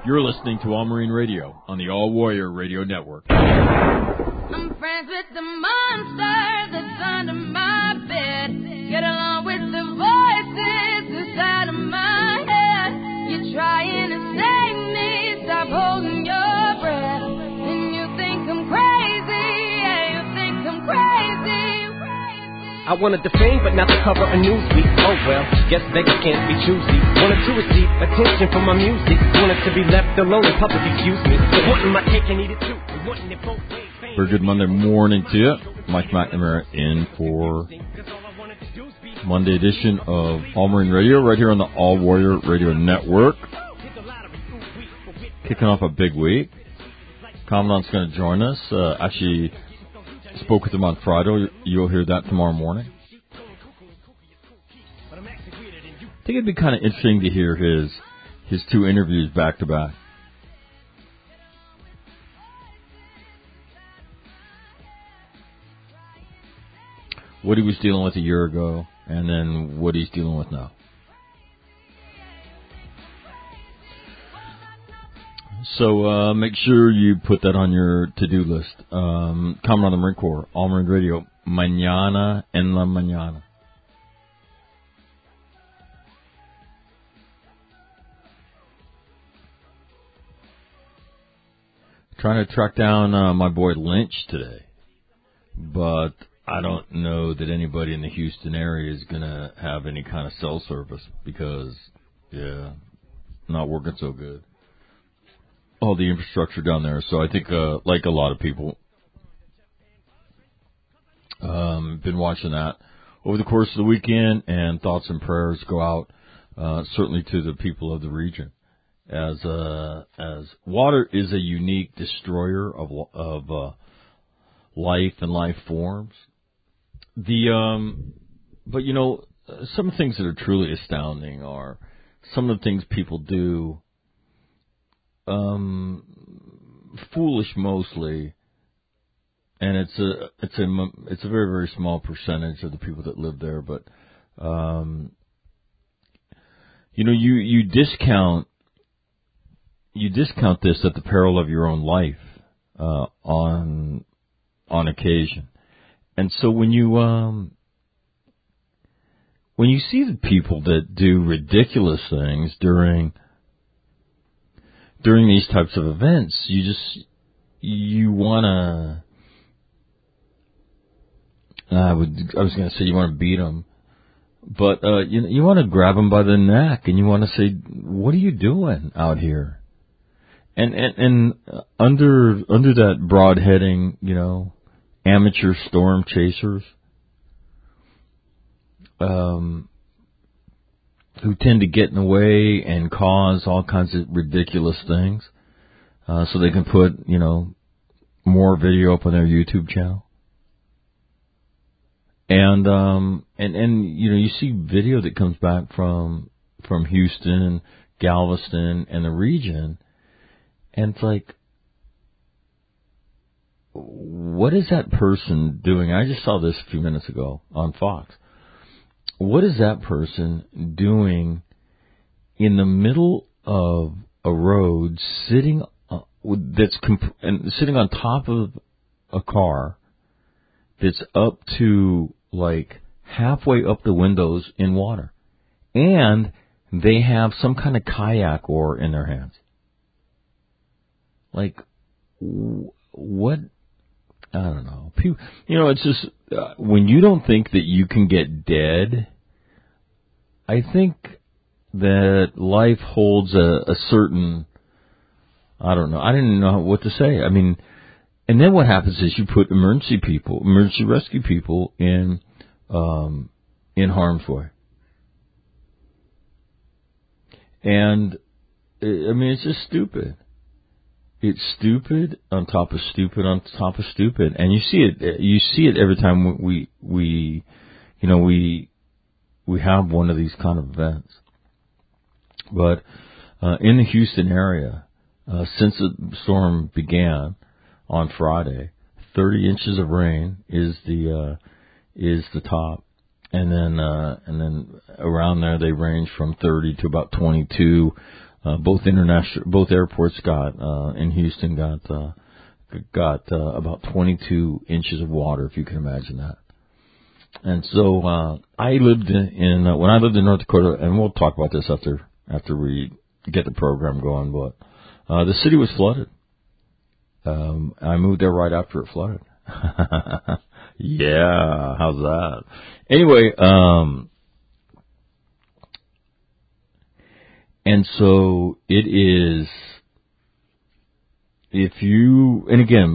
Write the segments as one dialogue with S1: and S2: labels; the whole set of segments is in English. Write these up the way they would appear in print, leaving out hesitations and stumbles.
S1: You're listening to All Marine Radio on the All Warrior Radio Network.
S2: I'm friends with the monster that's under my bed. Get along with the voices inside of my head. You're trying to save me, stop holding your breath. And you think I'm crazy, yeah, you think I'm crazy.
S3: I wanted the fame, but not the cover of Newsweek. Oh well, guess beggars can't be choosy. Wanted to receive attention from my music. Wanted to be left alone in public, excuse me. So wanting my cake and eat it too. Wanting it both ways.
S1: Very good Monday morning to you. Mike McNamara in for Monday edition of All Marine Radio right here on the All Warrior Radio Network. Kicking off a big week. Commandant's going to join us. Actually, spoke with him on Friday. You'll hear that tomorrow morning. I think it'd be kind of interesting to hear his two interviews back to back. What he was dealing with a year ago, and then what he's dealing with now. So make sure you put that on your to-do list. Commandant of the Marine Corps, All Marine Radio, mañana en la mañana. Trying to track down my boy Lynch today, but I don't know that anybody in the Houston area is going to have any kind of cell service because, not working so good. All the infrastructure down there. So I think, like a lot of people, been watching that over the course of the weekend, and thoughts and prayers go out, certainly to the people of the region. As water is a unique destroyer of life and life forms. But you know, some things that are truly astounding are some of the things people do, foolish mostly, and it's a very, very small percentage of the people that live there, but, you know, you discount this at the peril of your own life, on occasion. And so when you see the people that do ridiculous things during these types of events, you wanna, I was gonna say you wanna beat them, but, you wanna grab them by the neck and you wanna say, what are you doing out here? And under that broad heading, you know, amateur storm chasers, who tend to get in the way and cause all kinds of ridiculous things, so they can put, you know, more video up on their YouTube channel. And you know, you see video that comes back from Houston, Galveston, and the region, and it's like, what is that person doing? I just saw this a few minutes ago on Fox. What is that person doing in the middle of a road, sitting sitting on top of a car that's up to like halfway up the windows in water, and they have some kind of kayak oar in their hands? Like, what? I don't know. People, you know, it's just, when you don't think that you can get dead, I think that life holds a certain, I don't know. I didn't know what to say. I mean, and then what happens is you put emergency rescue people in harm's way. And, I mean, it's just stupid. It's stupid on top of stupid on top of stupid, and you see it every time we have one of these kind of events. But in the Houston area, since the storm began on Friday, 30 inches of rain is the top, and then around there they range from 30 to about 22 both airports in Houston got about 22 inches of water, if you can imagine that. And so I lived when I lived in North Dakota, and we'll talk about this after we get the program going. But the city was flooded. I moved there right after it flooded. Yeah, how's that? Anyway, and so it is. If you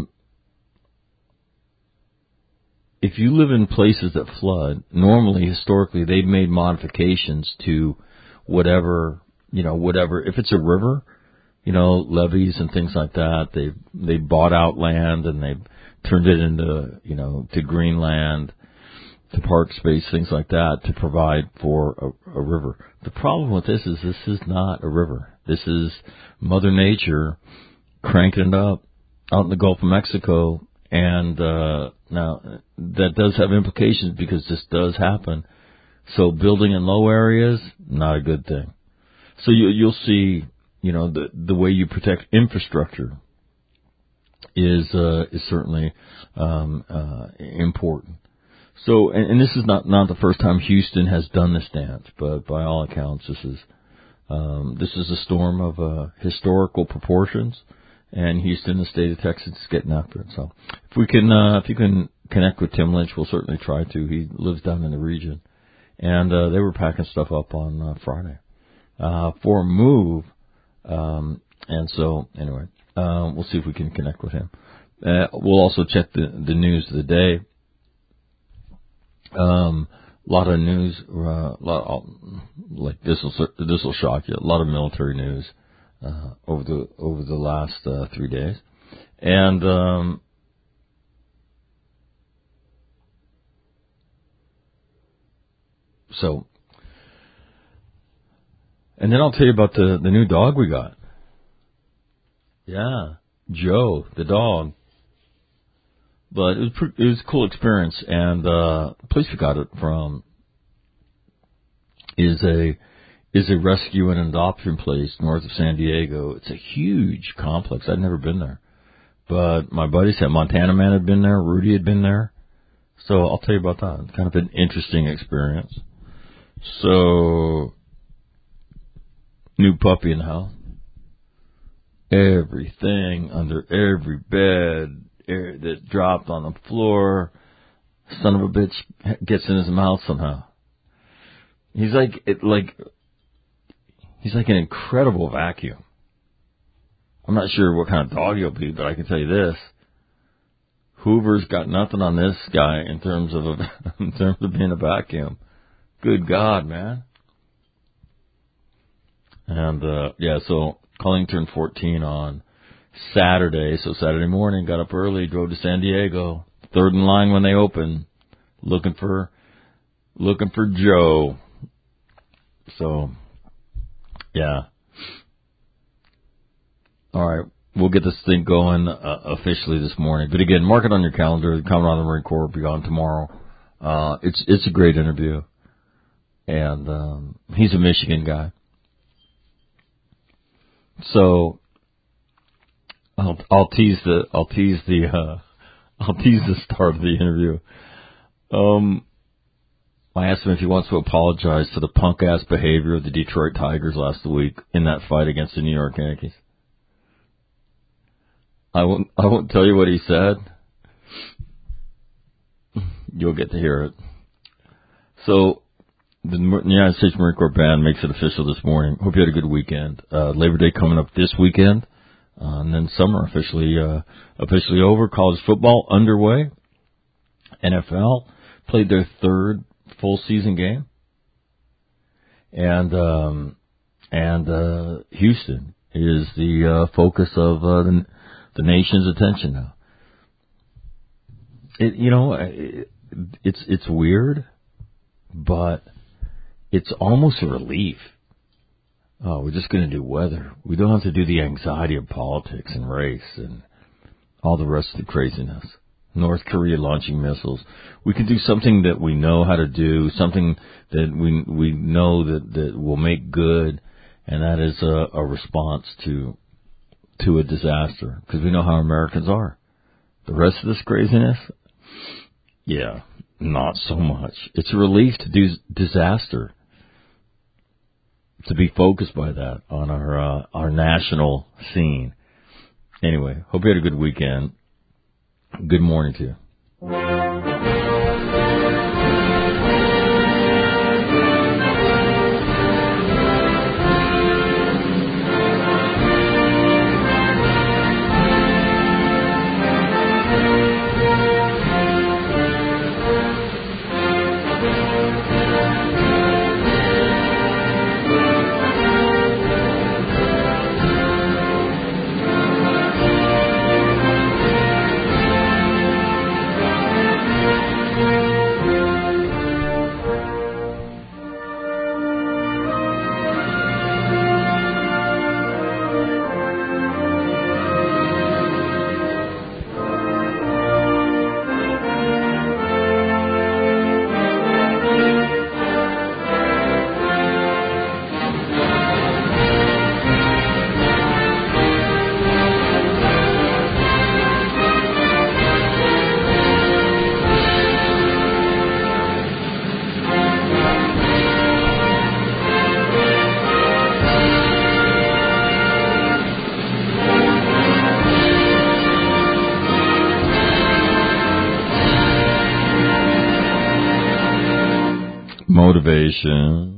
S1: live in places that flood, normally, historically, they've made modifications to whatever, if it's a river, levees and things like that, they bought out land and they've turned it into, to green land, to park space, things like that, to provide for a river. The problem with this is not a river. This is Mother Nature cranking it up out in the Gulf of Mexico. And now that does have implications because this does happen. So building in low areas, not a good thing. So you'll see, the way you protect infrastructure is certainly important. So, and this is not the first time Houston has done this dance, but by all accounts, this is a storm of historical proportions. And Houston, the state of Texas, is getting after it. So, if you can connect with Tim Lynch, we'll certainly try to. He lives down in the region, and they were packing stuff up on Friday for a move. And so, anyway, we'll see if we can connect with him. We'll also check the news of the day. Lot of news, like this will shock you. A lot of military news. Over the last 3 days, and and then I'll tell you about the new dog we got. Yeah, Joe, the dog. But it was a cool experience, and the place we got it from is a rescue and adoption place north of San Diego. It's a huge complex. I'd never been there. But my buddies said Montana Man had been there. Rudy had been there. So I'll tell you about that. It's kind of an interesting experience. So, new puppy in the house. Everything under every bed that dropped on the floor. Son of a bitch gets in his mouth somehow. He's like an incredible vacuum. I'm not sure what kind of dog he'll be, but I can tell you this. Hoover's got nothing on this guy in terms of being a vacuum. Good God, man. And, so Colleen turned 14 on Saturday. So Saturday morning, got up early, drove to San Diego. Third in line when they open. Looking for Joe. So, yeah. All right. We'll get this thing going officially this morning. But again, mark it on your calendar. The Commandant of the Marine Corps will be on tomorrow. It's a great interview. And he's a Michigan guy. So I'll tease the start of the interview. I asked him if he wants to apologize for the punk-ass behavior of the Detroit Tigers last week in that fight against the New York Yankees. I won't tell you what he said. You'll get to hear it. So, the United States Marine Corps Band makes it official this morning. Hope you had a good weekend. Labor Day coming up this weekend. And then summer officially over. College football underway. NFL played their third full season game. And Houston is the focus of the nation's attention now. It's weird, but it's almost a relief. Oh, we're just going to do weather. We don't have to do the anxiety of politics and race and all the rest of the craziness. North Korea launching missiles. We can do something that we know how to do, something that we know that will make good, And that is a response to a disaster, because we know how Americans are. The rest of this craziness, yeah, not so much. It's a relief to do disaster, to be focused by that on our national scene. Anyway, hope you had a good weekend. Good morning to you. Motivation.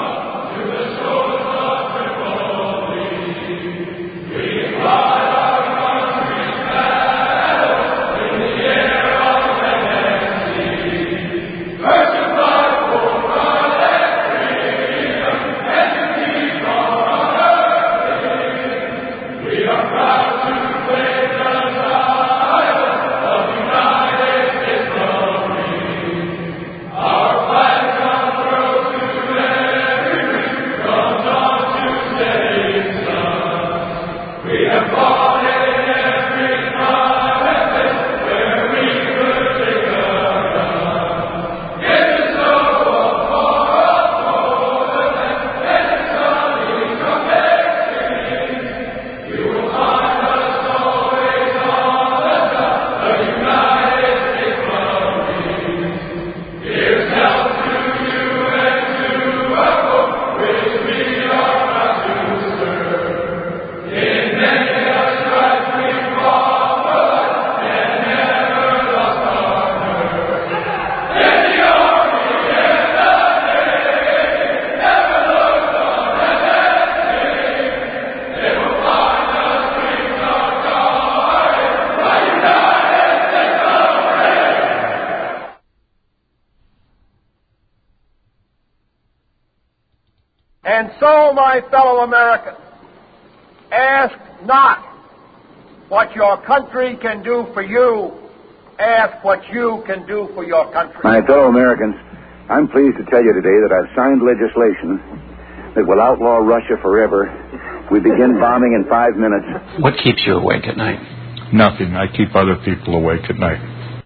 S4: And so, my fellow Americans, ask not what your country can do for you, ask what you can do for your country.
S5: My fellow Americans, I'm pleased to tell you today that I've signed legislation that will outlaw Russia forever. We begin bombing in 5 minutes.
S6: What keeps you awake at night?
S7: Nothing. I keep other people awake at night.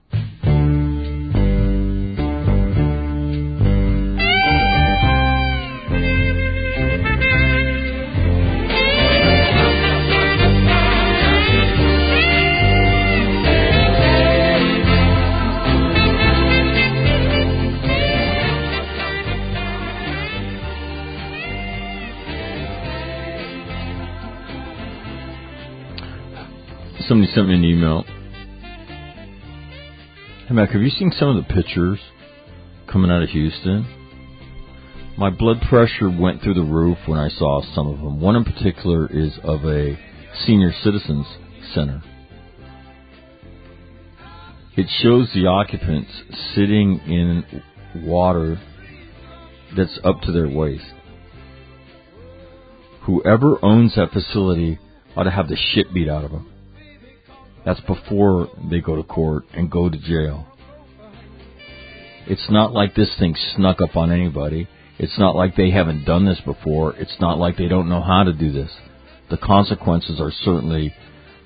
S1: Somebody sent me an email. Hey, Mac, have you seen some of the pictures coming out of Houston? My blood pressure went through the roof when I saw some of them. One in particular is of a senior citizens center. It shows the occupants sitting in water that's up to their waist. Whoever owns that facility ought to have the shit beat out of them. That's before they go to court and go to jail. It's not like this thing snuck up on anybody. It's not like they haven't done this before. It's not like they don't know how to do this. The consequences are certainly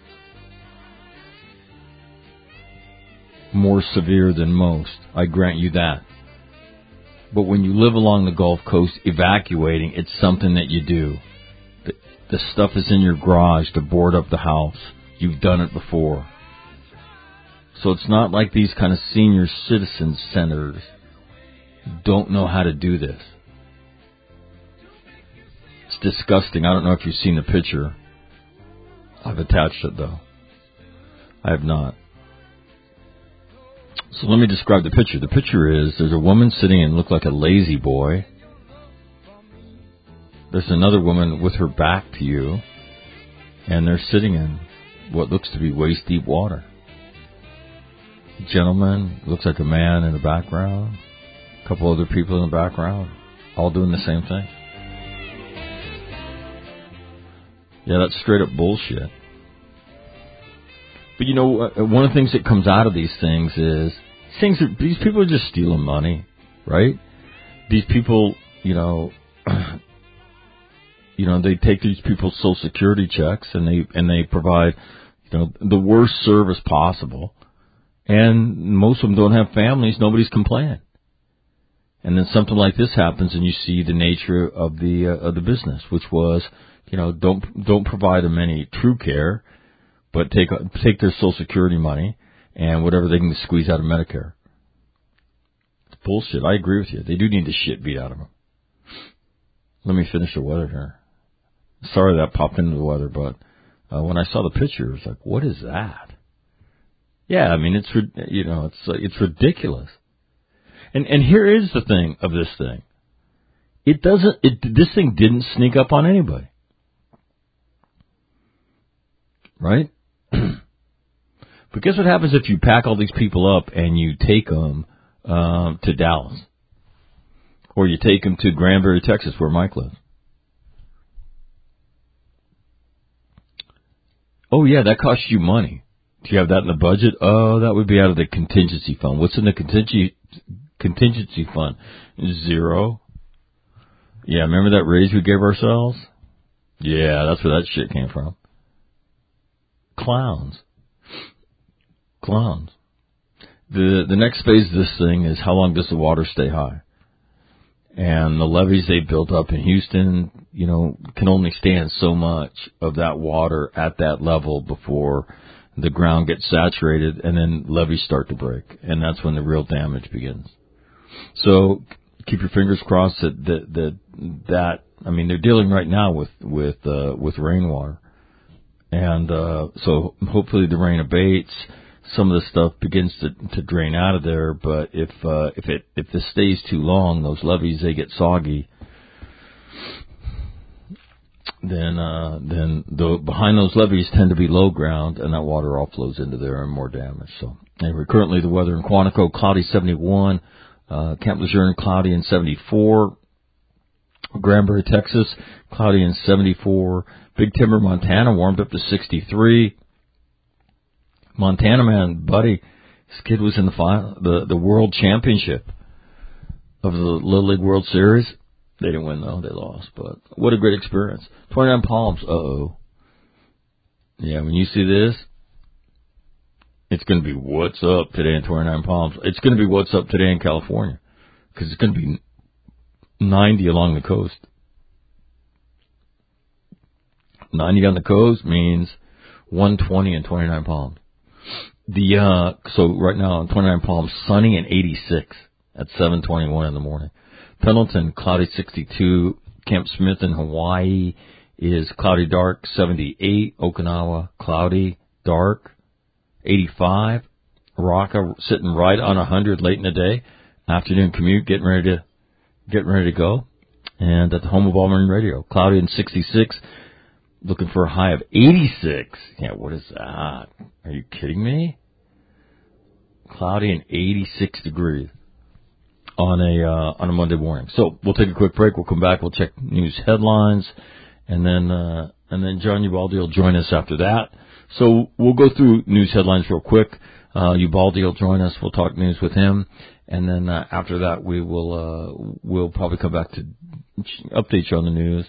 S1: more severe than most. I grant you that. But when you live along the Gulf Coast evacuating, it's something that you do. The stuff is in your garage to board up the house. You've done it before. So it's not like these kind of senior citizen centers don't know how to do this. It's disgusting. I don't know if you've seen the picture. I've attached it, though. I have not. So let me describe the picture. The picture is there's a woman sitting and look like a lazy boy. There's another woman with her back to you, and they're sitting in what looks to be waist-deep water. Gentleman, looks like a man in the background, a couple other people in the background, all doing the same thing. Yeah, that's straight up bullshit. But you know, one of the things that comes out of these things is these people are just stealing money, right? These people, you know, they take these people's Social Security checks and they provide, you know, the worst service possible. And most of them don't have families. Nobody's complaining. And then something like this happens, and you see the nature of the business, which was, you know, don't provide them any true care, but take their Social Security money and whatever they can squeeze out of Medicare. It's bullshit. I agree with you. They do need the shit beat out of them. Let me finish the weather here. Sorry that popped into the weather, but when I saw the picture, I was like, what is that? Yeah, I mean, it's ridiculous. And here is the thing of this thing. This thing didn't sneak up on anybody. Right? But guess what happens if you pack all these people up and you take them to Dallas? Or you take them to Granbury, Texas, where Mike lives? Oh, yeah, that costs you money. Do you have that in the budget? Oh, that would be out of the contingency fund. What's in the contingency fund? 0. Yeah, remember that raise we gave ourselves? Yeah, that's where that shit came from. Clowns. The next phase of this thing is how long does the water stay high? And the levees they built up in Houston, you know, can only stand so much of that water at that level before the ground gets saturated, and then levees start to break, and that's when the real damage begins. So keep your fingers crossed that I mean, they're dealing right now with rainwater, and so hopefully the rain abates. Some of the stuff begins to drain out of there, but if this stays too long, those levees, they get soggy. Then behind those levees tend to be low ground, and that water all flows into there and more damage. So anyway, currently the weather in Quantico, cloudy 71, Camp Lejeune, cloudy and 74, Granbury, Texas, cloudy and 74, Big Timber, Montana, warmed up to 63. Montana man, buddy, this kid was in the final, the World Championship of the Little League World Series. They didn't win though, they lost, but what a great experience. 29 Palms, Yeah, when you see this, it's going to be what's up today in 29 Palms. It's going to be what's up today in California, because it's going to be 90 along the coast. 90 on the coast means 120 in 29 Palms. So right now in 29 Palms, sunny and 86 at 7:21 in the morning. Pendleton, cloudy 62. Camp Smith in Hawaii is cloudy dark 78. Okinawa, cloudy dark 85. Raqqa sitting right on 100 late in the day. Afternoon commute, getting ready to go. And at the home of All Marine Radio, cloudy and 66. Looking for a high of 86. Yeah, what is that? Are you kidding me? Cloudy and 86 degrees on a Monday morning. So we'll take a quick break. We'll come back. We'll check news headlines, and then John Ubaldi will join us after that. So we'll go through news headlines real quick. Ubaldi will join us. We'll talk news with him, and then after that we'll probably come back to update you on the news.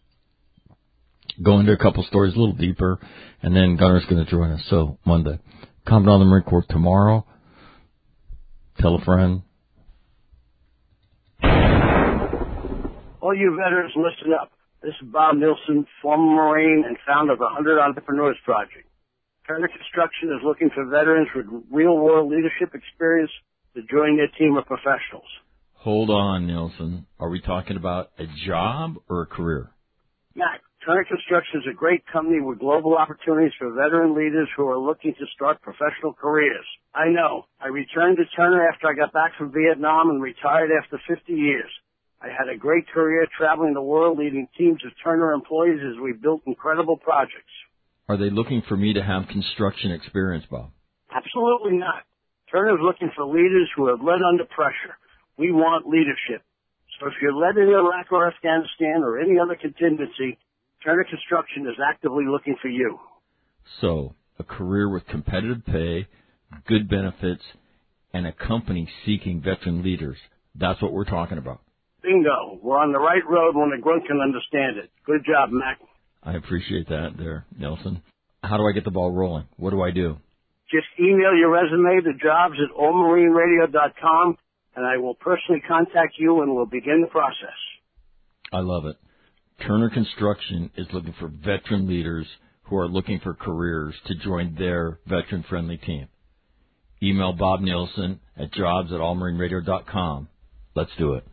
S1: Go into a couple stories a little deeper, and then Gunner's going to join us. So Monday, Commandant of the Marine Corps tomorrow. Tell a friend.
S8: All you veterans, listen up. This is Bob Nilsson, former Marine and founder of the 100 Entrepreneurs Project. Turner Construction is looking for veterans with real-world leadership experience to join their team of professionals.
S1: Hold on, Nilsson. Are we talking about a job or a career?
S8: Mac, Turner Construction is a great company with global opportunities for veteran leaders who are looking to start professional careers. I know. I returned to Turner after I got back from Vietnam and retired after 50 years. I had a great career traveling the world leading teams of Turner employees as we built incredible projects.
S1: Are they looking for me to have construction experience, Bob?
S8: Absolutely not. Turner is looking for leaders who have led under pressure. We want leadership. So if you're led in Iraq or Afghanistan or any other contingency, Turner Construction is actively looking for you.
S1: So, a career with competitive pay, good benefits, and a company seeking veteran leaders. That's what we're talking about.
S8: Bingo. We're on the right road when the grunt can understand it. Good job, Mac.
S1: I appreciate that there, Nelson. How do I get the ball rolling? What do I do?
S8: Just email your resume to jobs@allmarineradio.com, and I will personally contact you and we'll begin the process.
S1: I love it. Turner Construction is looking for veteran leaders who are looking for careers to join their veteran-friendly team. Email Bob Nilsson at jobs@allmarineradio.com. Let's do it.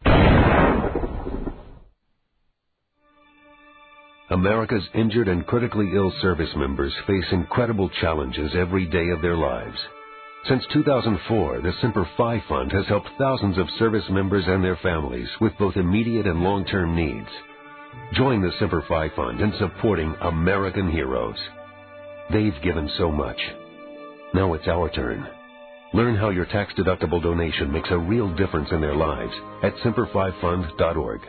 S9: America's injured and critically ill service members face incredible challenges every day of their lives. Since 2004, the Semper Fi Fund has helped thousands of service members and their families with both immediate and long-term needs. Join the Semper Fi Fund in supporting American heroes. They've given so much. Now it's our turn. Learn how your tax-deductible donation makes a real difference in their lives at semperfifund.org.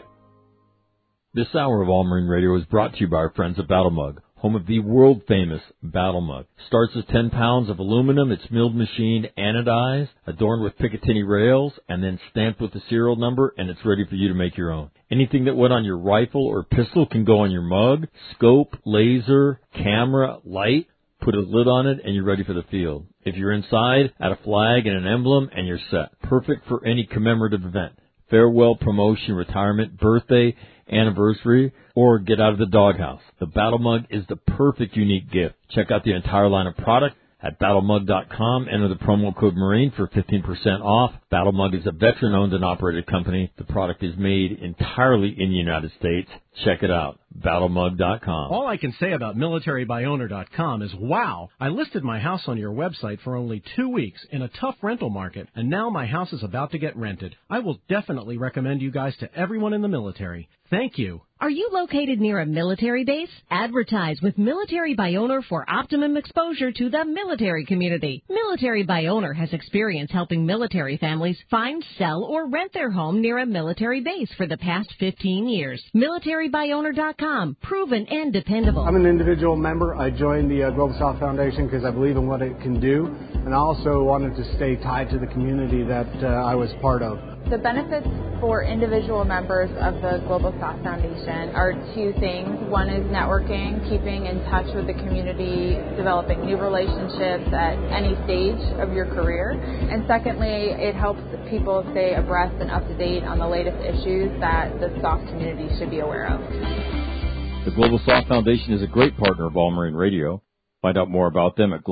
S1: This hour of All Marine Radio is brought to you by our friends at Battle Mug, home of the world-famous Battle Mug. Starts as 10 pounds of aluminum. It's milled, machined, anodized, adorned with Picatinny rails, and then stamped with the serial number, and it's ready for you to make your own. Anything that went on your rifle or pistol can go on your mug. Scope, laser, camera, light. Put a lid on it, and you're ready for the field. If you're inside, add a flag and an emblem, and you're set. Perfect for any commemorative event. Farewell, promotion, retirement, birthday, anniversary, or get out of the doghouse. The Battle Mug is the perfect unique gift. Check out the entire line of product at battlemug.com. Enter the promo code MARINE for 15% off. Battle Mug is a veteran-owned and operated company. The product is made entirely in the United States. Check it out, battlemug.com.
S10: All I can say about militarybuyowner.com is, wow, I listed my house on your website for only 2 weeks in a tough rental market, and now my house is about to get rented. I will definitely recommend you guys to everyone in the military. Thank you.
S11: Are you located near a military base? Advertise with Military by Owner for optimum exposure to the military community. Military by Owner has experience helping military families find, sell, or rent their home near a military base for the past 15 years. MilitaryBuyOwner.com. Proven and dependable.
S12: I'm an individual member. I joined the Global South Foundation because I believe in what it can do, and I also wanted to stay tied to the community that I was part of.
S13: The benefits for individual members of the Global South Foundation are two things. One is networking, keeping in touch with the community, developing new relationships at any stage of your career. And secondly, it helps people stay abreast and up to date on the latest issues that the SOF community should be aware of.
S1: The Global South Foundation is a great partner of All Marine Radio. Find out more about them at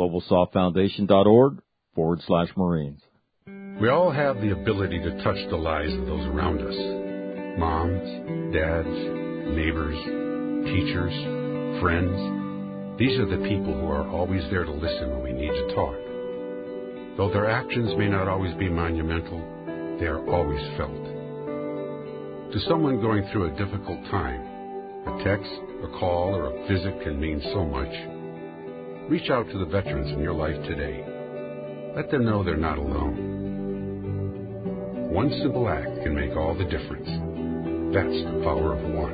S1: globalsoftfoundation.org/Marines.
S14: We all have the ability to touch the lives of those around us. Moms, dads, neighbors, teachers, friends. These are the people who are always there to listen when we need to talk. Though their actions may not always be monumental, they are always felt. To someone going through a difficult time, a text, a call, or a visit can mean so much. Reach out to the veterans in your life today. Let them know they're not alone. One simple act can make all the difference. That's the power of one.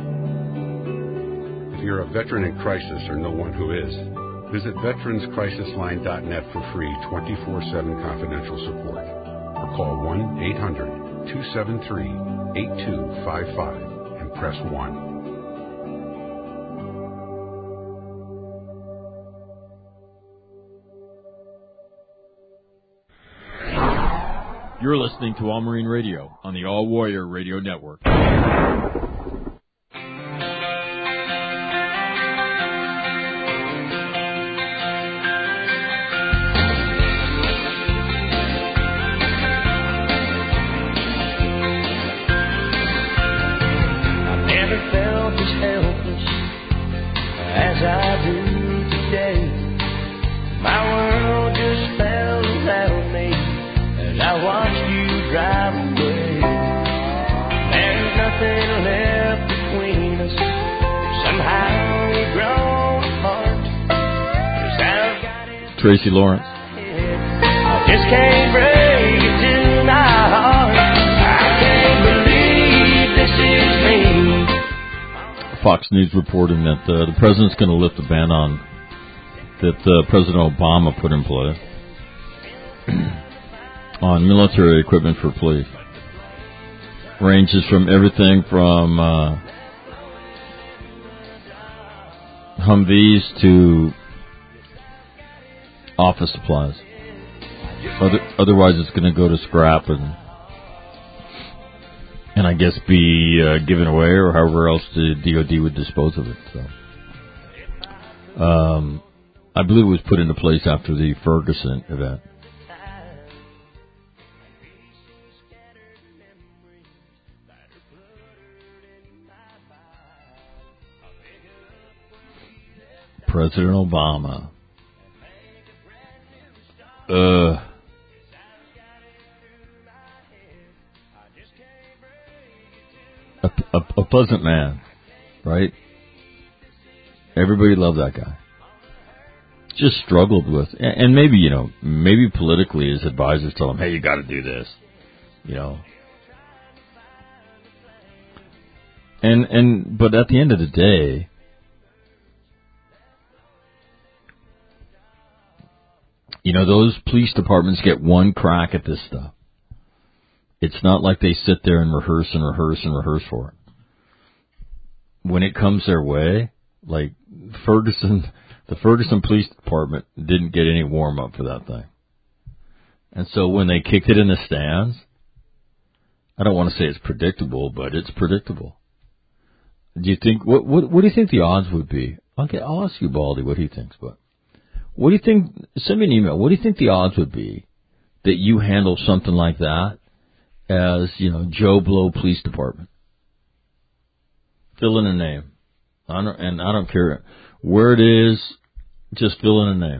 S14: If you're a veteran in crisis or know one who is, visit veteranscrisisline.net for free 24/7 confidential support. Or call 1-800-273-8255 and press 1.
S1: You're listening to All Marine Radio on the All Warrior Radio Network. Tracy Lawrence.
S15: I just can't break it to my heart. I can't believe this is me.
S1: Fox News reporting that the president's going to lift the ban on that President Obama put in place on military equipment for police. Ranges from everything from Humvees to office supplies. Otherwise, it's going to go to scrap and I guess be given away or however else the DOD would dispose of it. So, I believe it was put into place after the Ferguson event. President Obama. A pleasant man, right? Everybody loved that guy. Just struggled with, and maybe, maybe politically his advisors told him, hey, you got to do this, but at the end of the day, those police departments get one crack at this stuff. It's not like they sit there and rehearse for it. When it comes their way, like the Ferguson Police Department didn't get any warm-up for that thing. And so when they kicked it in the stands, I don't want to say it's predictable, but it's predictable. Do you think, what do you think the odds would be? Okay, I'll ask you, Baldy, what he thinks, but what do you think, send me an email, what do you think the odds would be that you handle something like that as, Joe Blow Police Department? Fill in a name. I don't care where it is, just fill in a name.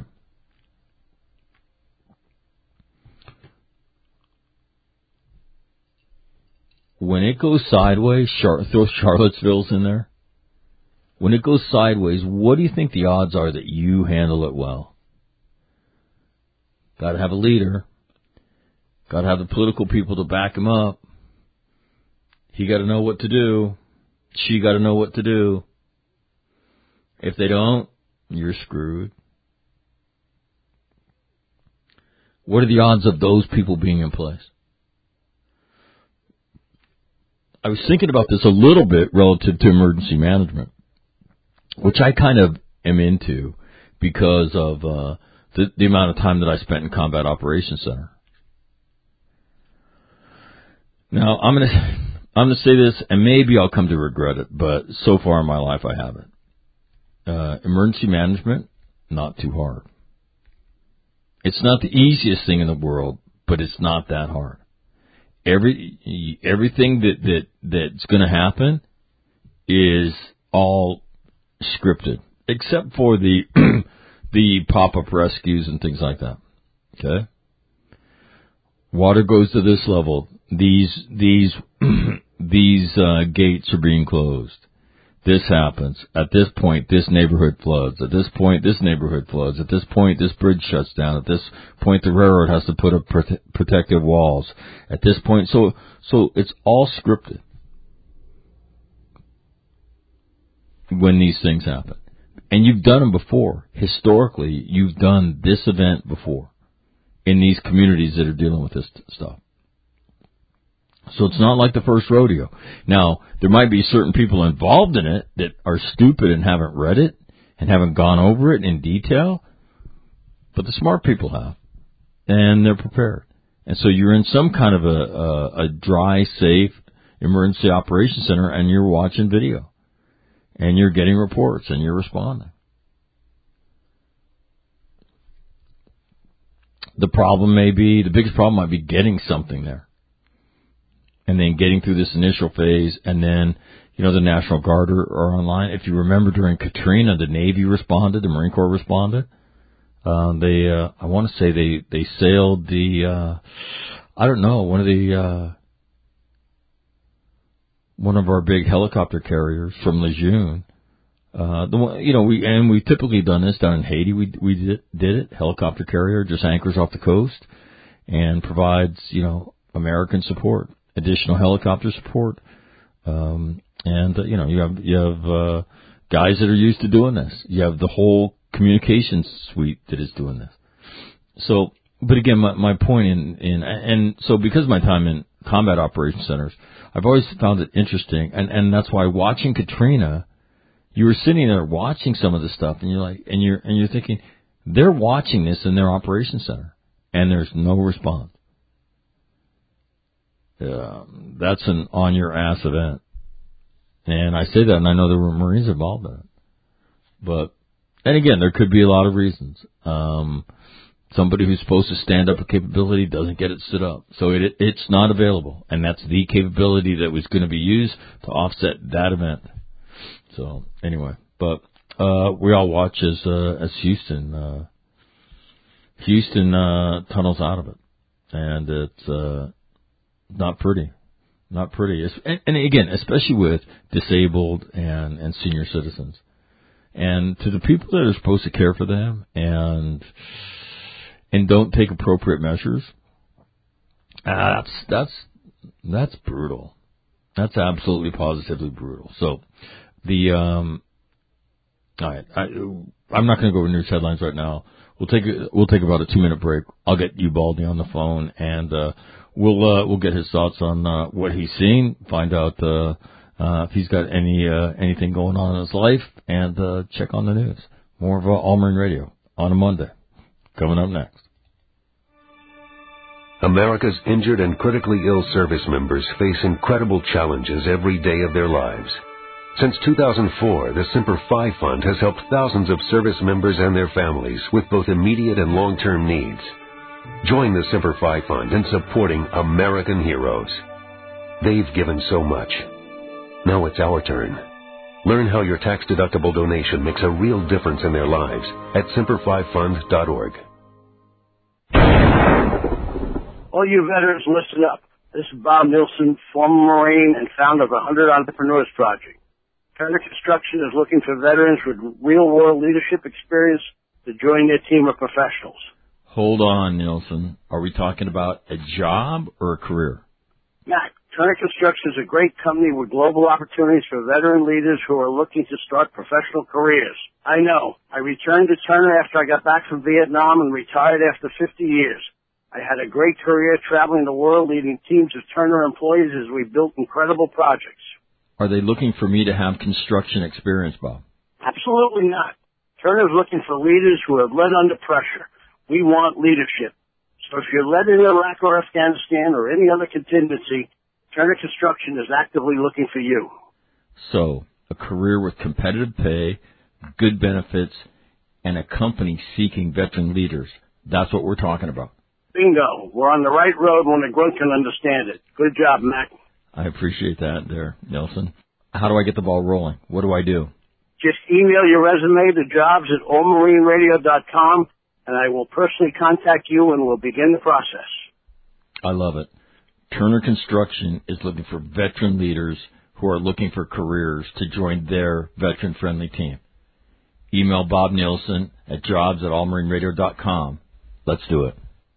S1: When it goes sideways, throw Charlottesville's in there. When it goes sideways, what do you think the odds are that you handle it well? Got to have a leader. Got to have the political people to back him up. He got to know what to do. She got to know what to do. If they don't, you're screwed. What are the odds of those people being in place? I was thinking about this a little bit relative to emergency management, which I kind of am into because of the amount of time that I spent in Combat Operations Center. Now, I'm going to say this, and maybe I'll come to regret it, but so far in my life I haven't. Emergency management, not too hard. It's not the easiest thing in the world, but it's not that hard. Everything that's going to happen is all scripted, except for the the pop-up rescues and things like that. Okay, water goes to this level. These gates are being closed. This happens. At this point, this neighborhood floods. At this point, this neighborhood floods. At this point, this bridge shuts down. At this point, the railroad has to put up protective walls. At this point, so it's all scripted when these things happen. And you've done them before. Historically, you've done this event before in these communities that are dealing with this stuff. So it's not like the first rodeo. Now, there might be certain people involved in it that are stupid and haven't read it and haven't gone over it in detail, but the smart people have, and they're prepared. And so you're in some kind of a dry, safe emergency operations center, and you're watching video, and you're getting reports, and you're responding. The biggest problem might be getting something there. And then getting through this initial phase, and then, the National Guard are online. If you remember during Katrina, the Navy responded, the Marine Corps responded. I want to say they sailed one of our big helicopter carriers from Lejeune, We've typically done this down in Haiti. We did it. Helicopter carrier just anchors off the coast and provides, American support, additional helicopter support. You have guys that are used to doing this. You have the whole communications suite that is doing this. So, but again, my point so because of my time in combat operations centers, I've always found it interesting, and that's why watching Katrina, you were sitting there watching some of the stuff, and you're like, and you're thinking, they're watching this in their operations center, and there's no response. That's an on your ass event. And I say that, and I know there were Marines involved in it. And again, there could be a lot of reasons. Somebody who's supposed to stand up a capability doesn't get it stood up. So it's not available. And that's the capability that was going to be used to offset that event. So anyway, but we all watch as Houston tunnels out of it. And it's not pretty. Not pretty. And again, especially with disabled and senior citizens. And to the people that are supposed to care for them and don't take appropriate measures, that's brutal. That's absolutely positively brutal. So all right, I'm not going to go over news headlines right now. We'll take about a 2-minute break. I'll get Ubaldi on the phone, and we'll get his thoughts on what he's seen, find out if he's got anything going on in his life, and check on the news. More of All Marine Radio on a Monday. Coming up next.
S9: America's injured and critically ill service members face incredible challenges every day of their lives. Since 2004, the Semper Fi Fund has helped thousands of service members and their families with both immediate and long-term needs. Join the Semper Fi Fund in supporting American heroes. They've given so much. Now it's our turn. Learn how your tax-deductible donation makes a real difference in their lives at SemperFiFund.org.
S8: All you veterans, listen up. This is Bob Nilsson, former Marine and founder of the 100 Entrepreneurs Project. Turner Construction is looking for veterans with real-world leadership experience to join their team of professionals.
S1: Hold on, Nilsson. Are we talking about a job or a career?
S8: Mac, Turner Construction is a great company with global opportunities for veteran leaders who are looking to start professional careers. I know. I returned to Turner after I got back from Vietnam and retired after 50 years. I had a great career traveling the world leading teams of Turner employees as we built incredible projects.
S1: Are they looking for me to have construction experience, Bob?
S8: Absolutely not. Turner is looking for leaders who have led under pressure. We want leadership. So if you're led in Iraq or Afghanistan or any other contingency, Turner Construction is actively looking for you. So,
S1: a career with competitive pay, good benefits, and a company seeking veteran leaders. That's what we're talking about.
S8: Bingo. We're on the right road when the grunt can understand it. Good job, Mac.
S1: I appreciate that there, Nelson. How do I get the ball rolling? What do I do?
S8: Just email your resume to jobs@allmarineradio.com, and I will personally contact you and we'll begin the process.
S1: I love it. Turner Construction is looking for veteran leaders who are looking for careers to join their veteran-friendly team. Email Bob Nielsen at jobs@allmarineradio.com. Let's do it.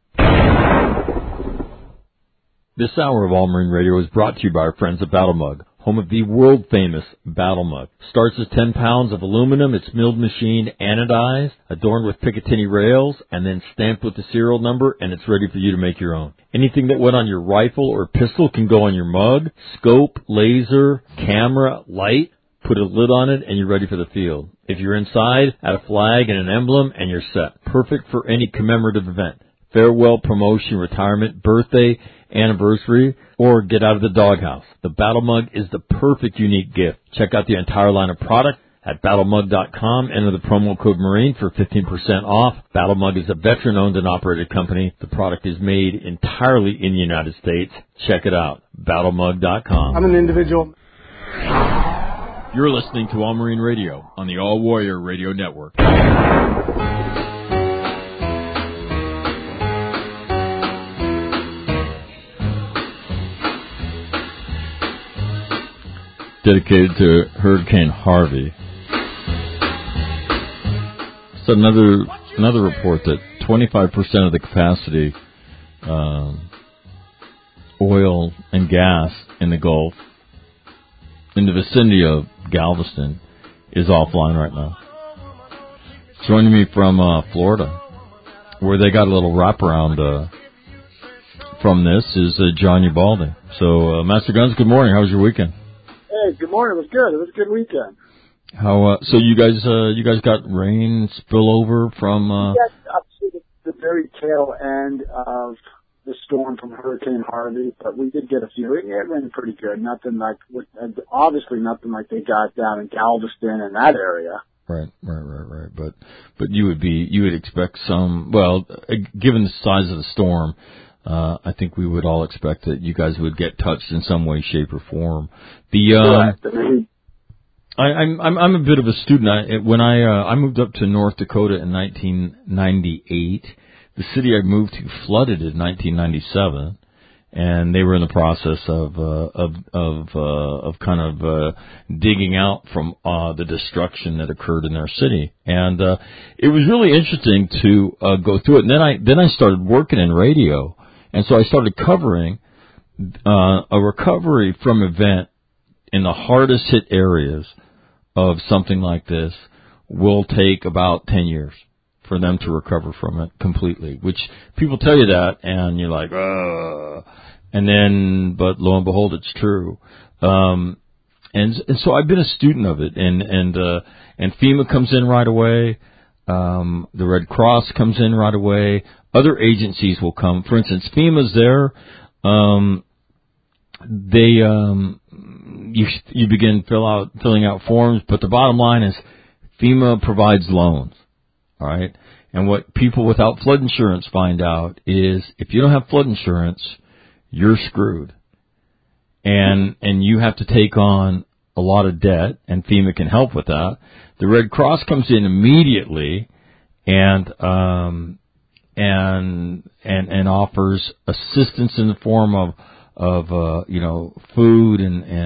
S1: This hour of All Marine Radio is brought to you by our friends at Battle Mug, home of the world-famous Battle Mug. Starts as 10 pounds of aluminum. It's milled, machined, anodized, adorned with Picatinny rails, and then stamped with the serial number, and it's ready for you to make your own. Anything that went on your rifle or pistol can go on your mug. Scope, laser, camera, light. Put a lid on it, and you're ready for the field. If you're inside, add a flag and an emblem, and you're set. Perfect for any commemorative event. Farewell, promotion, retirement, birthday, anniversary, or get out of the doghouse. The Battle Mug is the perfect unique gift. Check out the entire line of product at battlemug.com. Enter the promo code MARINE for 15% off. Battle Mug is a veteran-owned and operated company. The product is made entirely in the United States. Check it out, battlemug.com.
S12: I'm an individual.
S1: You're listening to All Marine Radio on the All Warrior Radio Network. Dedicated to Hurricane Harvey. So another report that 25% of the capacity oil and gas in the Gulf, in the vicinity of Galveston, is offline right now. Joining me from Florida, where they got a little wraparound from this, is John Ubaldi. So, Master Guns, good morning. How was your weekend?
S16: Hey, good morning. It was good. It was a good weekend.
S1: How? So you guys got rain spillover from?
S16: Yeah, up to the very tail end of the storm from Hurricane Harvey, but we did get a few. It rained pretty good. Obviously nothing like they got down in Galveston and that area.
S1: Right. But you would expect some. Well, given the size of the storm, I think we would all expect that you guys would get touched in some way, shape, or form.
S16: Correct.
S1: I'm a bit of a student. When I moved up to North Dakota in 1998, the city I moved to flooded in 1997, and they were in the process of kind of digging out from the destruction that occurred in their city, and it was really interesting to go through it. And then I started working in radio, and so I started covering a recovery from event in the hardest hit areas of something like this will take about 10 years for them to recover from it completely, which people tell you that and you're like, and then, but lo and behold, it's true. And so I've been a student of it, and FEMA comes in right away. The Red Cross comes in right away. Other agencies will come. For instance, FEMA's there. You begin filling out forms, but the bottom line is FEMA provides loans. All right. And what people without flood insurance find out is if you don't have flood insurance, you're screwed. And you have to take on a lot of debt, and FEMA can help with that. The Red Cross comes in immediately and offers assistance in the form of food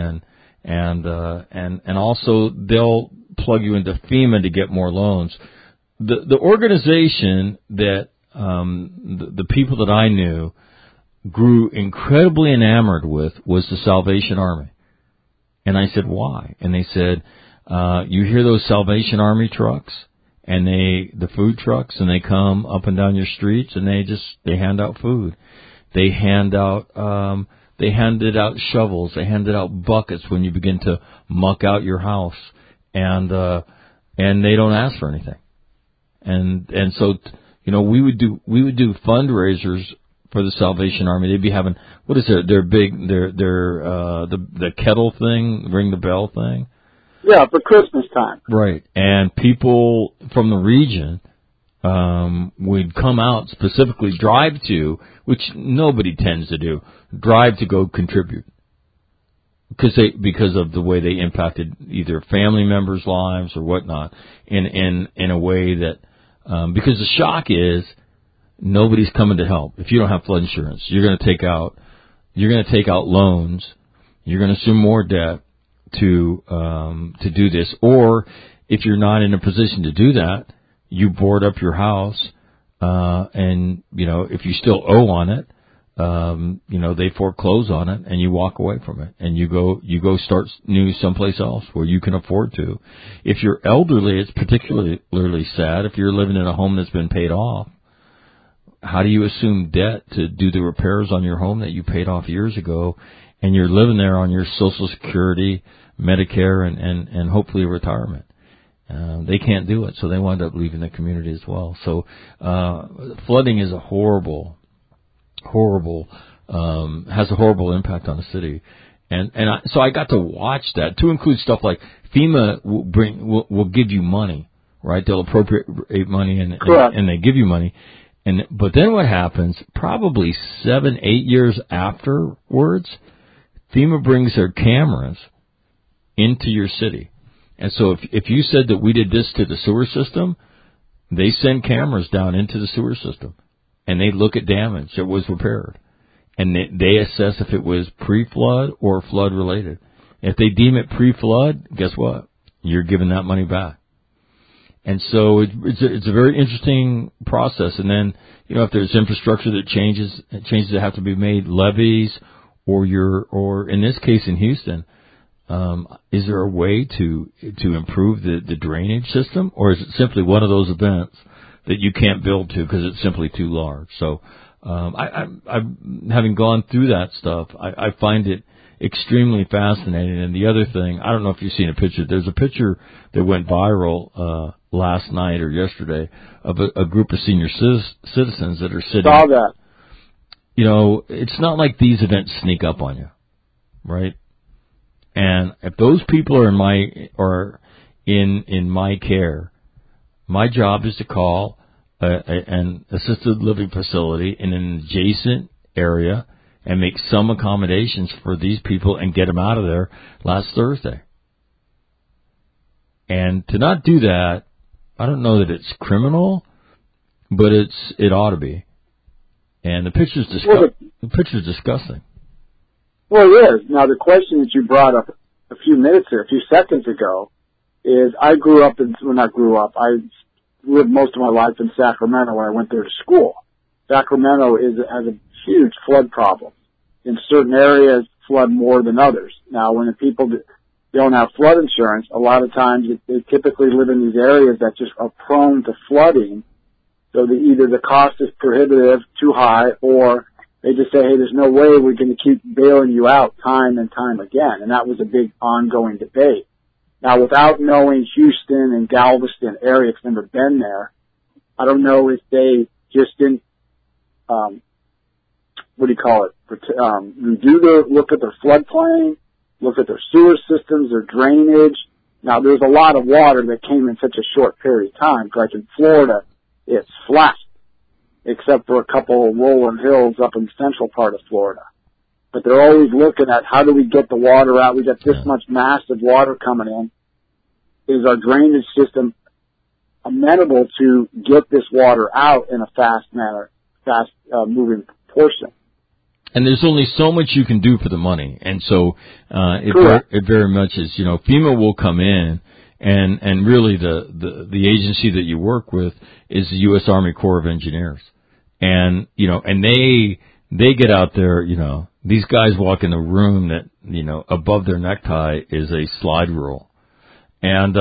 S1: and also they'll plug you into FEMA to get more loans. The organization that the people that I knew grew incredibly enamored with was the Salvation Army. And I said, why? And they said, you hear those Salvation Army trucks and the food trucks, and they come up and down your streets and they hand out food. They handed out shovels. They handed out buckets when you begin to muck out your house, and they don't ask for anything. And so, we would do fundraisers for the Salvation Army. They'd be having, what is it? The kettle thing, ring the bell thing.
S16: Yeah, for Christmas time.
S1: Right. And people from the region would come out, specifically drive to, which nobody tends to do, drive to go contribute. Because of the way they impacted either family members' lives or whatnot in a way that, because the shock is nobody's coming to help. If you don't have flood insurance, you're going to take out loans. You're going to assume more debt to do this. Or if you're not in a position to do that, you board up your house, and, if you still owe on it, they foreclose on it and you walk away from it and you go start new someplace else where you can afford to. If you're elderly, it's particularly sad. If you're living in a home that's been paid off, how do you assume debt to do the repairs on your home that you paid off years ago, and you're living there on your Social Security, Medicare, and hopefully retirement? They can't do it, so they wind up leaving the community as well. So flooding is a horrible has a horrible impact on the city, so I got to watch that, to include stuff like FEMA will give you money, right? They'll appropriate money and they give you money, but then what happens? Probably 7-8 years afterwards, FEMA brings their cameras into your city, and so if you said that we did this to the sewer system, they send cameras down into the sewer system. And they look at damage that was repaired. And they assess if it was pre-flood or flood-related. If they deem it pre-flood, guess what? You're giving that money back. And so it's a very interesting process. And then, you know, if there's infrastructure that changes that have to be made, levees, or in this case in Houston, is there a way to improve the drainage system, or is it simply one of those events that you can't build to because it's simply too large? So, I'm having gone through that stuff, I find it extremely fascinating. And the other thing, I don't know if you've seen a picture. There's a picture that went viral last night or yesterday of a group of senior citizens that are sitting.
S16: Saw that.
S1: You know, it's not like these events sneak up on you, right? And if those people are in my care, my job is to call an assisted living facility in an adjacent area and make some accommodations for these people and get them out of there last Thursday. And to not do that, I don't know that it's criminal, but it ought to be. And the picture's disgusting.
S16: Well, it is. Now, the question that you brought up a few seconds ago, is I I lived most of my life in Sacramento when I went there to school. Sacramento has a huge flood problem. In certain areas, flood more than others. Now, when the people don't have flood insurance, a lot of times they typically live in these areas that just are prone to flooding. So either the cost is prohibitive, too high, or they just say, hey, there's no way we're going to keep bailing you out time and time again. And that was a big ongoing debate. Now, without knowing Houston and Galveston area, I've never been there, I don't know if they just didn't, look at their floodplain, look at their sewer systems, their drainage. Now, there's a lot of water that came in such a short period of time. Like in Florida, it's flat, except for a couple of rolling hills up in the central part of Florida. But they're always looking at how do we get the water out? We got this much massive water coming in. Is our drainage system amenable to get this water out in a fast moving portion?
S1: And there's only so much you can do for the money. And so, it very much is, you know, FEMA will come in and really the agency that you work with is the U.S. Army Corps of Engineers. And, you know, and they get out there, you know, these guys walk in a room that, you know, above their necktie is a slide rule. And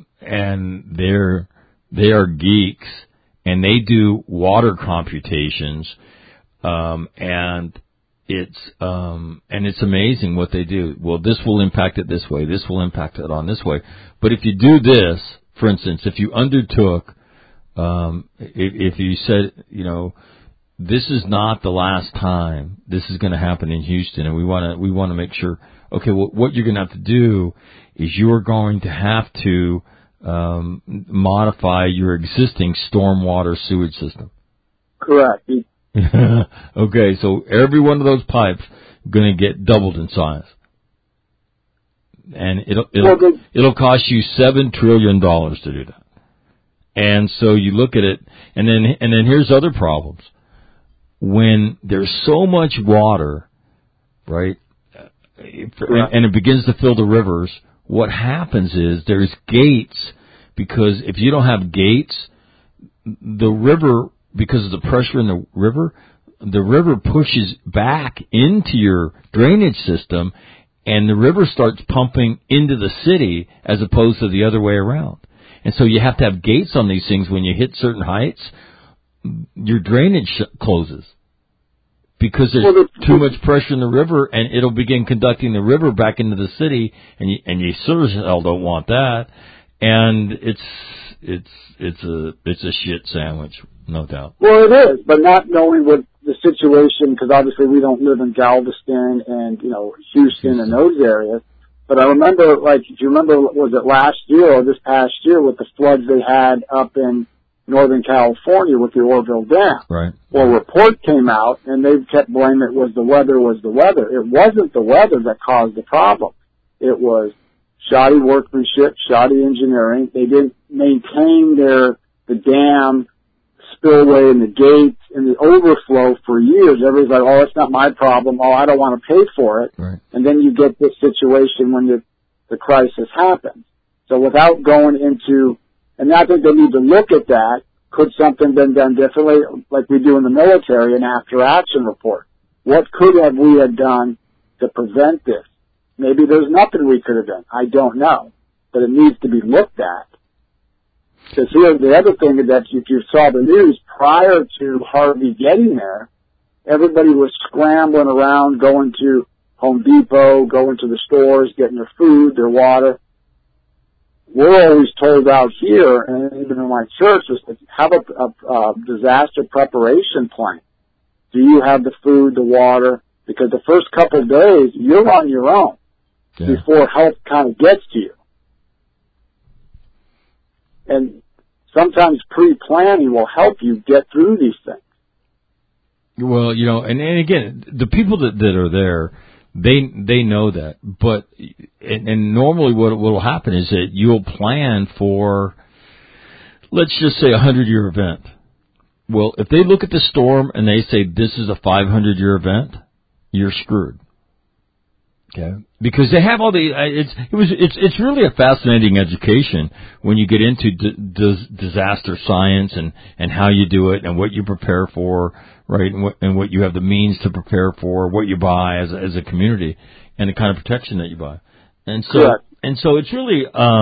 S1: they are geeks and they do water computations, and it's amazing what they do. Well, this will impact it this way. This will impact it on this way. But if you do this, for instance, if you undertook, if you said, you know, this is not the last time this is going to happen in Houston, and we want to make sure, okay, well, what you're going to have to do is you're going to have to modify your existing stormwater sewage system.
S16: Correct.
S1: Okay, so every one of those pipes going to get doubled in size, and it'll cost you $7 trillion to do that. And so you look at it, and then here's other problems. When there's so much water, right, and it begins to fill the rivers, what happens is there's gates, because if you don't have gates, the river, because of the pressure in the river pushes back into your drainage system, and the river starts pumping into the city as opposed to the other way around. And so you have to have gates on these things. When you hit certain heights, your drainage closes because there's too much pressure in the river, and it'll begin conducting the river back into the city, and you sure as hell don't want that. And it's a shit sandwich, no doubt.
S16: Well, it is, but not knowing what the situation, because obviously we don't live in Galveston and, you know, Houston and those areas. But I remember, do you remember, was it last year or this past year with the floods they had up in Northern California with the Oroville Dam?
S1: Right.
S16: Well, a report came out, and they kept blaming it was the weather. It wasn't the weather that caused the problem. It was shoddy workmanship, shoddy engineering. They didn't maintain the dam spillway and the gates and the overflow for years. Everybody's like, oh, it's not my problem. Oh, I don't want to pay for it.
S1: Right.
S16: And then you get this situation when the crisis happens. So without going into And I think they need to look at that. Could something been done differently, like we do in the military, an after-action report? What could we have done to prevent this? Maybe there's nothing we could have done. I don't know. But it needs to be looked at. Because here, the other thing is that if you saw the news, prior to Harvey getting there, everybody was scrambling around, going to Home Depot, going to the stores, getting their food, their water. We're always told out here, and even in my church, is to have a disaster preparation plan. Do you have the food, the water? Because the first couple of days, you're on your own before help kind of gets to you. And sometimes pre-planning will help you get through these things.
S1: Well, and again, the people that are there, they know that. But and normally what will happen is that you'll plan for, let's just say, a 100-year event. Well, if they look at the storm and they say this is a 500-year event, you're screwed. Okay, because they have all the it's really a fascinating education when you get into disaster science and how you do it and what you prepare for, right, and what you have the means to prepare for, what you buy as a community, and the kind of protection that you buy, and so it's really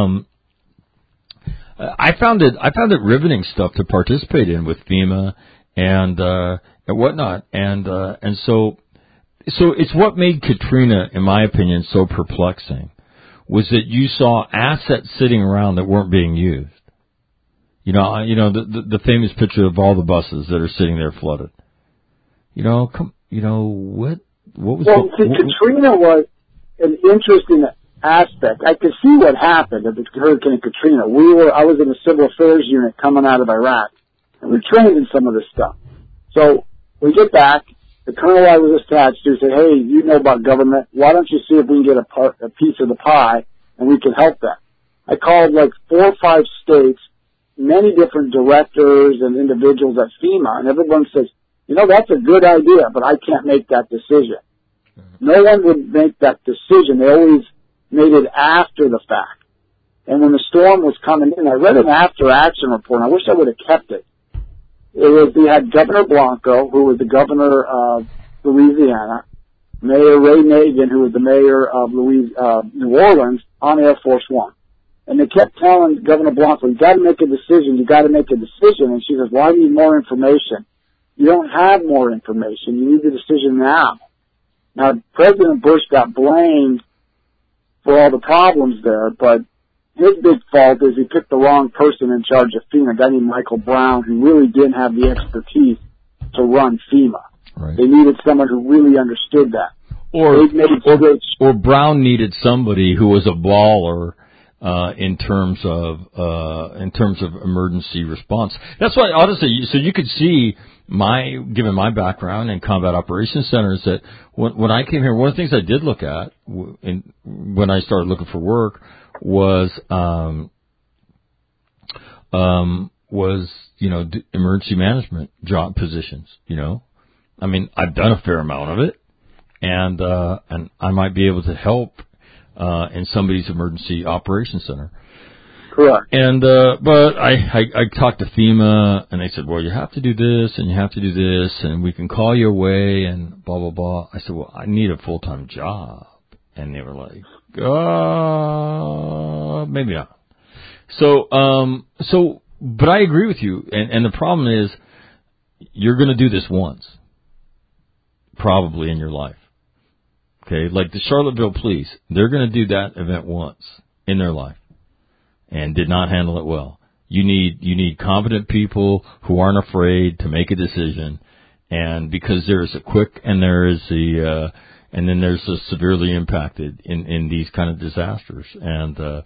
S1: I found it riveting stuff to participate in with FEMA and whatnot, and so. So it's what made Katrina, in my opinion, so perplexing, was that you saw assets sitting around that weren't being used. The famous picture of all the buses that are sitting there flooded. What was?
S16: Well, Katrina was an interesting aspect. I could see what happened at the Hurricane Katrina. I was in the civil affairs unit coming out of Iraq, and we trained in some of this stuff. So we get back. The colonel I was attached to said, hey, you know about government. Why don't you see if we can get a piece of the pie and we can help them? I called like 4 or 5 states, many different directors and individuals at FEMA, and everyone says, that's a good idea, but I can't make that decision. No one would make that decision. They always made it after the fact. And when the storm was coming in, I read an after-action report, and I wish I would have kept it. We had Governor Blanco, who was the governor of Louisiana, Mayor Ray Nagin, who was the mayor of New Orleans, on Air Force One. And they kept telling Governor Blanco, you got to make a decision, And she says, well, I need more information. You don't have more information. You need the decision now. Now, President Bush got blamed for all the problems there, but his big fault is he picked the wrong person in charge of FEMA, a guy named Michael Brown, who really didn't have the expertise to run FEMA. Right. They needed someone who really understood that.
S1: Or Brown needed somebody who was a baller in terms of emergency response. That's why, honestly, so you could see given my background in combat operations centers, that when I came here, one of the things I did look at when I started looking for work was emergency management job positions. I mean, I've done a fair amount of it, and I might be able to help in somebody's emergency operations center.
S16: Correct.
S1: And but I talked to FEMA, and they said, well, you have to do this and you have to do this, and we can call you away and blah blah blah. I said, well, I need a full-time job, and they were like, maybe not. But I agree with you, and the problem is, you're going to do this once, probably in your life. Okay, like the Charlottesville Police, they're going to do that event once in their life, and did not handle it well. You need competent people who aren't afraid to make a decision, and because there's a quick and there is the and then there's the severely impacted in these kind of disasters. So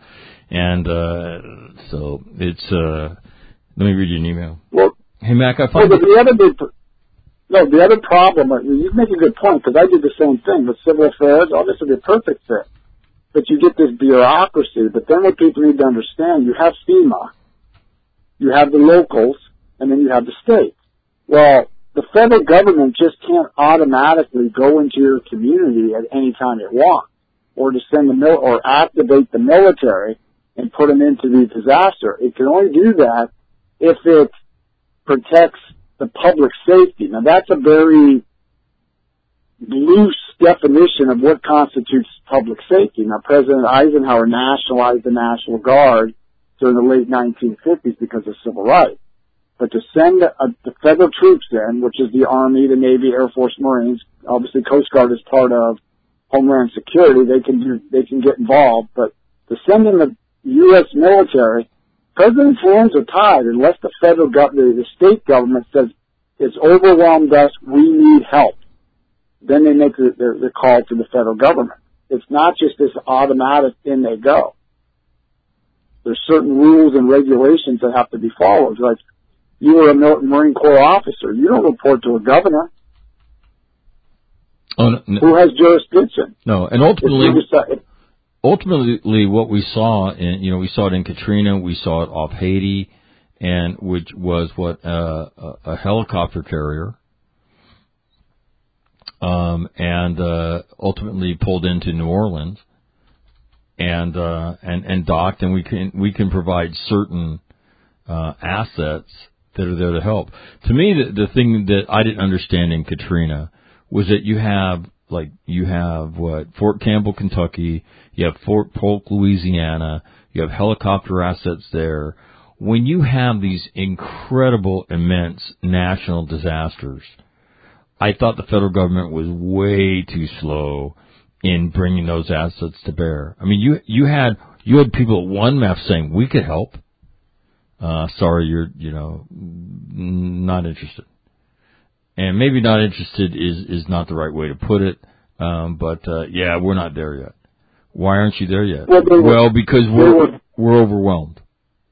S1: it's, let me read you an email.
S16: Well,
S1: hey, Mac, I find
S16: the other problem, you make a good point, because I did the same thing with civil affairs. Oh, this would be a perfect fit. But you get this bureaucracy. But then what people need to understand, you have FEMA, you have the locals, and then you have the state. Well, the federal government just can't automatically go into your community at any time it wants, or to send or activate the military and put them into the disaster. It can only do that if it protects the public safety. Now, that's a very loose definition of what constitutes public safety. Now, President Eisenhower nationalized the National Guard during the late 1950s because of civil rights. But to send the federal troops in, which is the Army, the Navy, Air Force, Marines, obviously Coast Guard is part of Homeland Security, they can get involved, but to send in the U.S. military, President's hands are tied unless the federal government, the state government says it's overwhelmed us, we need help. Then they make the call to the federal government. It's not just this automatic in they go. There's certain rules and regulations that have to be followed. Like, you were a Marine Corps officer. You don't report to a governor.
S1: Oh, no.
S16: Who has jurisdiction?
S1: No, and ultimately what we saw, we saw it in Katrina, we saw it off Haiti, and which was a helicopter carrier, and ultimately pulled into New Orleans, and docked, and we can provide certain assets that are there to help. To me, the thing that I didn't understand in Katrina was that you have Fort Campbell, Kentucky, you have Fort Polk, Louisiana, you have helicopter assets there. When you have these incredible, immense national disasters, I thought the federal government was way too slow in bringing those assets to bear. I mean, you had people at one MEF saying we could help. Sorry, you're not interested. And maybe not interested is not the right way to put it. But we're not there yet. Why aren't you there yet? Well, because we're overwhelmed.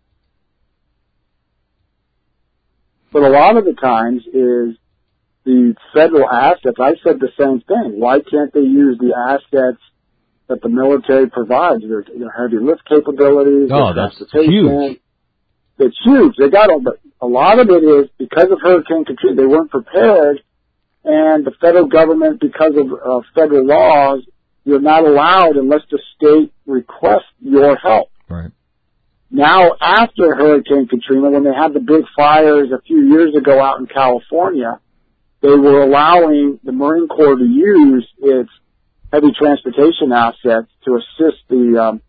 S16: But a lot of the times is the federal assets. I said the same thing. Why can't they use the assets that the military provides? Their heavy lift capabilities.
S1: Oh, that's huge.
S16: It's huge. They got all, but a lot of it is because of Hurricane Katrina. They weren't prepared, and the federal government, because of federal laws, you're not allowed unless the state requests your help.
S1: Right.
S16: Now, after Hurricane Katrina, when they had the big fires a few years ago out in California, they were allowing the Marine Corps to use its heavy transportation assets to assist the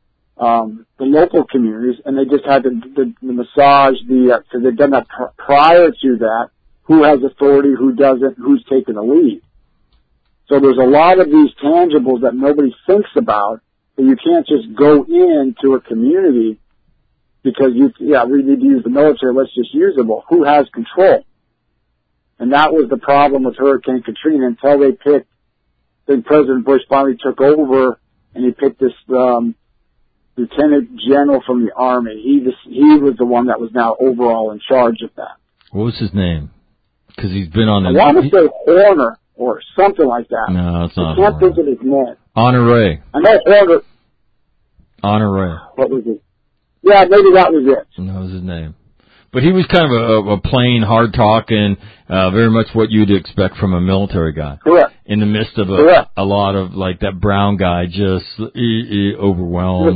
S16: local communities, and they just had to massage because they've done that prior to that, who has authority, who doesn't, who's taking the lead. So there's a lot of these tangibles that nobody thinks about, that you can't just go into a community because we need to use the military, let's just use them. Well, who has control? And that was the problem with Hurricane Katrina until they picked, then President Bush finally took over and he picked this, Lieutenant General from the Army. He was the one that was now overall in charge of that.
S1: What was his name? Because he's been on.
S16: I want to say Horner or something like that.
S1: No, it's not.
S16: I can't think of his name.
S1: Honore.
S16: I know Horner.
S1: Honore.
S16: What was it? Yeah, maybe that was it.
S1: That was his name. But he was kind of a plain, hard-talking, very much what you'd expect from a military guy.
S16: Correct.
S1: In the midst of a lot of, like, that Brown guy just overwhelmed.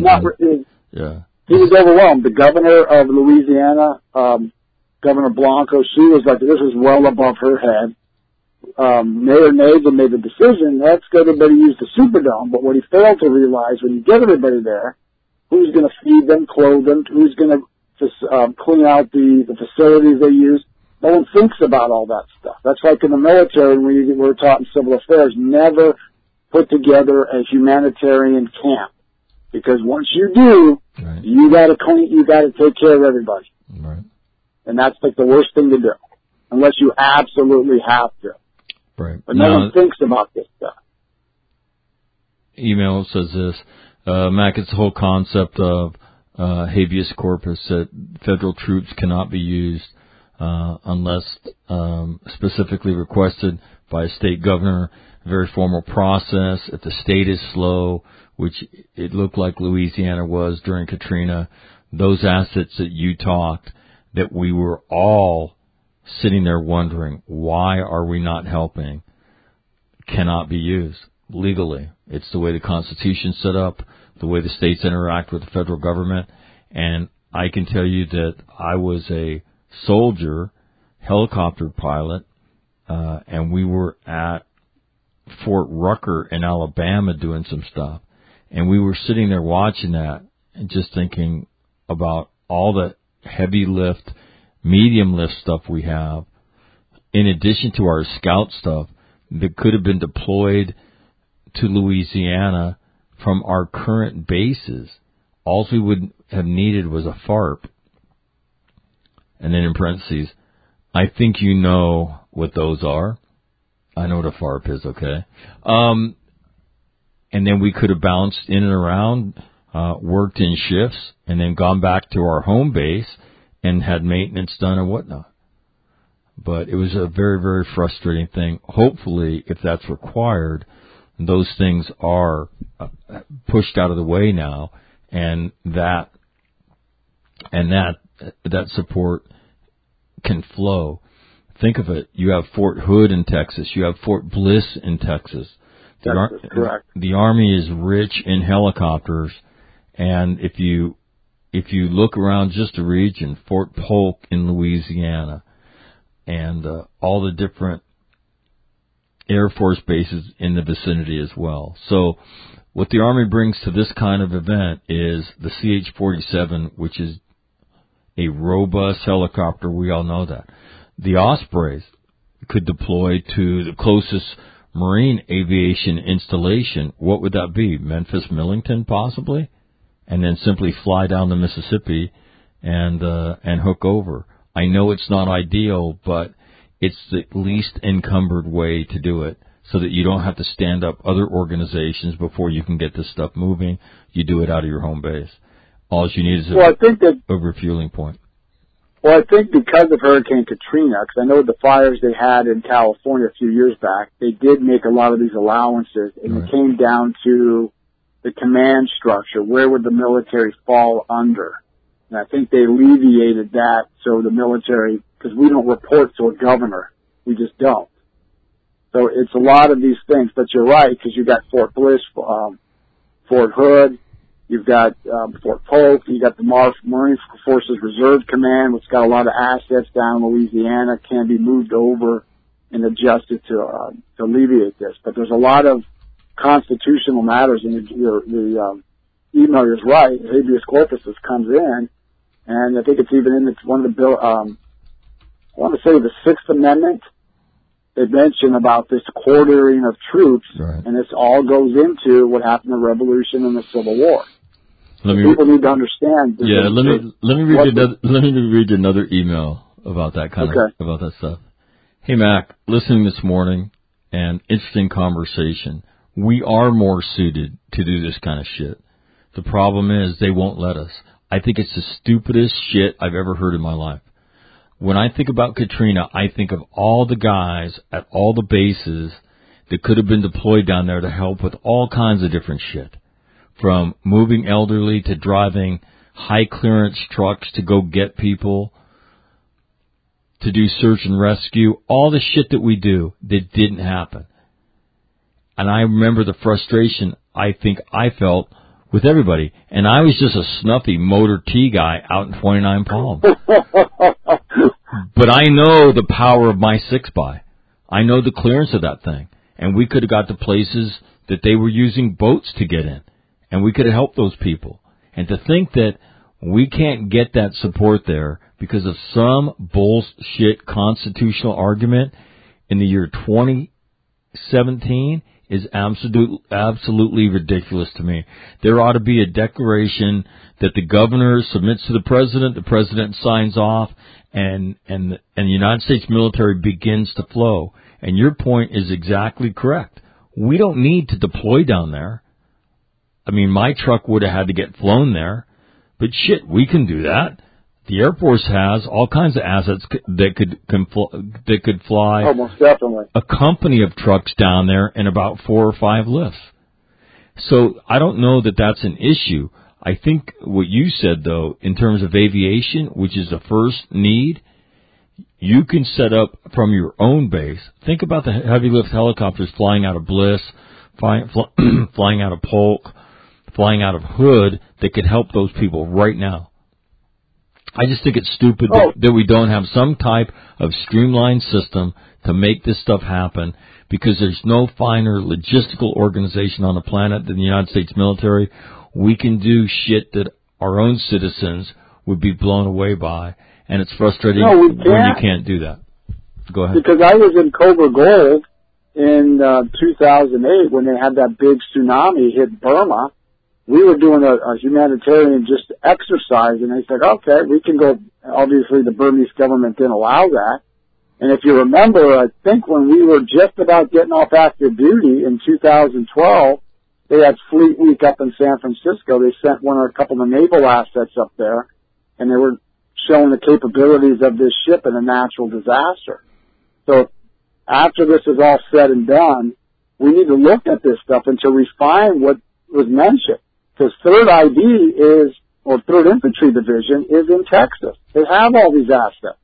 S16: He was overwhelmed. The governor of Louisiana, Governor Blanco, she was like, this is well above her head. Mayor Nagel made the decision, let's get everybody use the Superdome. But what he failed to realize, when you get everybody there, who's going to feed them, clothe them, who's going to clean out the facilities they use. No one thinks about all that stuff. That's like in the military when we were taught in civil affairs, never put together a humanitarian camp. Because once you do,
S1: right,
S16: you gotta take care of everybody.
S1: Right.
S16: And that's like the worst thing to do. Unless you absolutely have to.
S1: Right.
S16: But no one thinks about this stuff.
S1: Email says this, Mac, it's the whole concept of habeas corpus, that federal troops cannot be used unless specifically requested by a state governor. A very formal process. If the state is slow, which it looked like Louisiana was during Katrina, those assets that you talked, that we were all sitting there wondering, why are we not helping, cannot be used legally. It's the way the Constitution's set up. the way the states interact with the federal government. And I can tell you that I was a soldier, helicopter pilot, and we were at Fort Rucker in Alabama doing some stuff. And we were sitting there watching that and just thinking about all the heavy lift, medium lift stuff we have, in addition to our scout stuff that could have been deployed to Louisiana from our current bases. All we would have needed was a FARP. And then in parentheses, I think you know what those are. I know what a FARP is, okay? And then we could have bounced in and around, worked in shifts, and then gone back to our home base and had maintenance done and whatnot. But it was a very, very frustrating thing. Hopefully, if that's required, those things are pushed out of the way now, and that support can flow. Think of it. You have Fort Hood in Texas. You have Fort Bliss in Texas.
S16: Correct.
S1: The Army is rich in helicopters, and if you look around just the region, Fort Polk in Louisiana, and all the different Air Force bases in the vicinity as well. So what the Army brings to this kind of event is the CH-47, which is a robust helicopter. We all know that. The Ospreys could deploy to the closest marine aviation installation. What would that be? Memphis, Millington, possibly? And then simply fly down the Mississippi and hook over. I know it's not ideal, but it's the least encumbered way to do it so that you don't have to stand up other organizations before you can get this stuff moving. You do it out of your home base. All you need is a refueling point.
S16: Well, I think because of Hurricane Katrina, because I know the fires they had in California a few years back, they did make a lot of these allowances, and It came down to the command structure. Where would the military fall under? And I think they alleviated that so the military, because we don't report to a governor. We just don't. So it's a lot of these things. But you're right, because you got Fort Bliss, Fort Hood, you've got Fort Polk, you got the Marine Forces Reserve Command, which got a lot of assets down in Louisiana, can be moved over and adjusted to alleviate this. But there's a lot of constitutional matters, and the email is right. Habeas corpus comes in, and I think it's even in one of the bill. I want to say the Sixth Amendment. They mention about this quartering of troops, and this all goes into what happened in the Revolution and the Civil War. People need to understand.
S1: Let me read another email about that about that stuff. Hey Mac, listening this morning, and interesting conversation. We are more suited to do this kind of shit. The problem is they won't let us. I think it's the stupidest shit I've ever heard in my life. When I think about Katrina, I think of all the guys at all the bases that could have been deployed down there to help with all kinds of different shit. From moving elderly to driving high clearance trucks to go get people, to do search and rescue, all the shit that we do that didn't happen. And I remember the frustration I think I felt with everybody. And I was just a snuffy Motor T guy out in 29 Palms. But I know the power of my 6x. I know the clearance of that thing. And we could have got to places that they were using boats to get in. And we could have helped those people. And to think that we can't get that support there because of some bullshit constitutional argument in the year 2017 is absolutely ridiculous to me. There ought to be a declaration that the governor submits to the president signs off, and the United States military begins to flow. And your point is exactly correct. We don't need to deploy down there. I mean, my truck would have had to get flown there, but shit, we can do that. The Air Force has all kinds of assets that could fly.
S16: Oh, most definitely.
S1: A company of trucks down there in about 4 or 5 lifts. So I don't know that that's an issue. I think what you said, though, in terms of aviation, which is the first need, you can set up from your own base. Think about the heavy lift helicopters flying out of Bliss, flying out of Polk, flying out of Hood that could help those people right now. I just think it's stupid that we don't have some type of streamlined system to make this stuff happen, because there's no finer logistical organization on the planet than the United States military. We can do shit that our own citizens would be blown away by, and it's frustrating when you can't do that. Go ahead.
S16: Because I was in Cobra Gold in 2008 when they had that big tsunami hit Burma. We were doing a humanitarian just exercise, and they said, okay, we can go. Obviously, the Burmese government didn't allow that. And if you remember, I think when we were just about getting off active duty in 2012, they had Fleet Week up in San Francisco. They sent a couple of naval assets up there, and they were showing the capabilities of this ship in a natural disaster. So after this is all said and done, we need to look at this stuff and to refine what was mentioned. Because 3rd Infantry Division is in Texas. They have all these assets.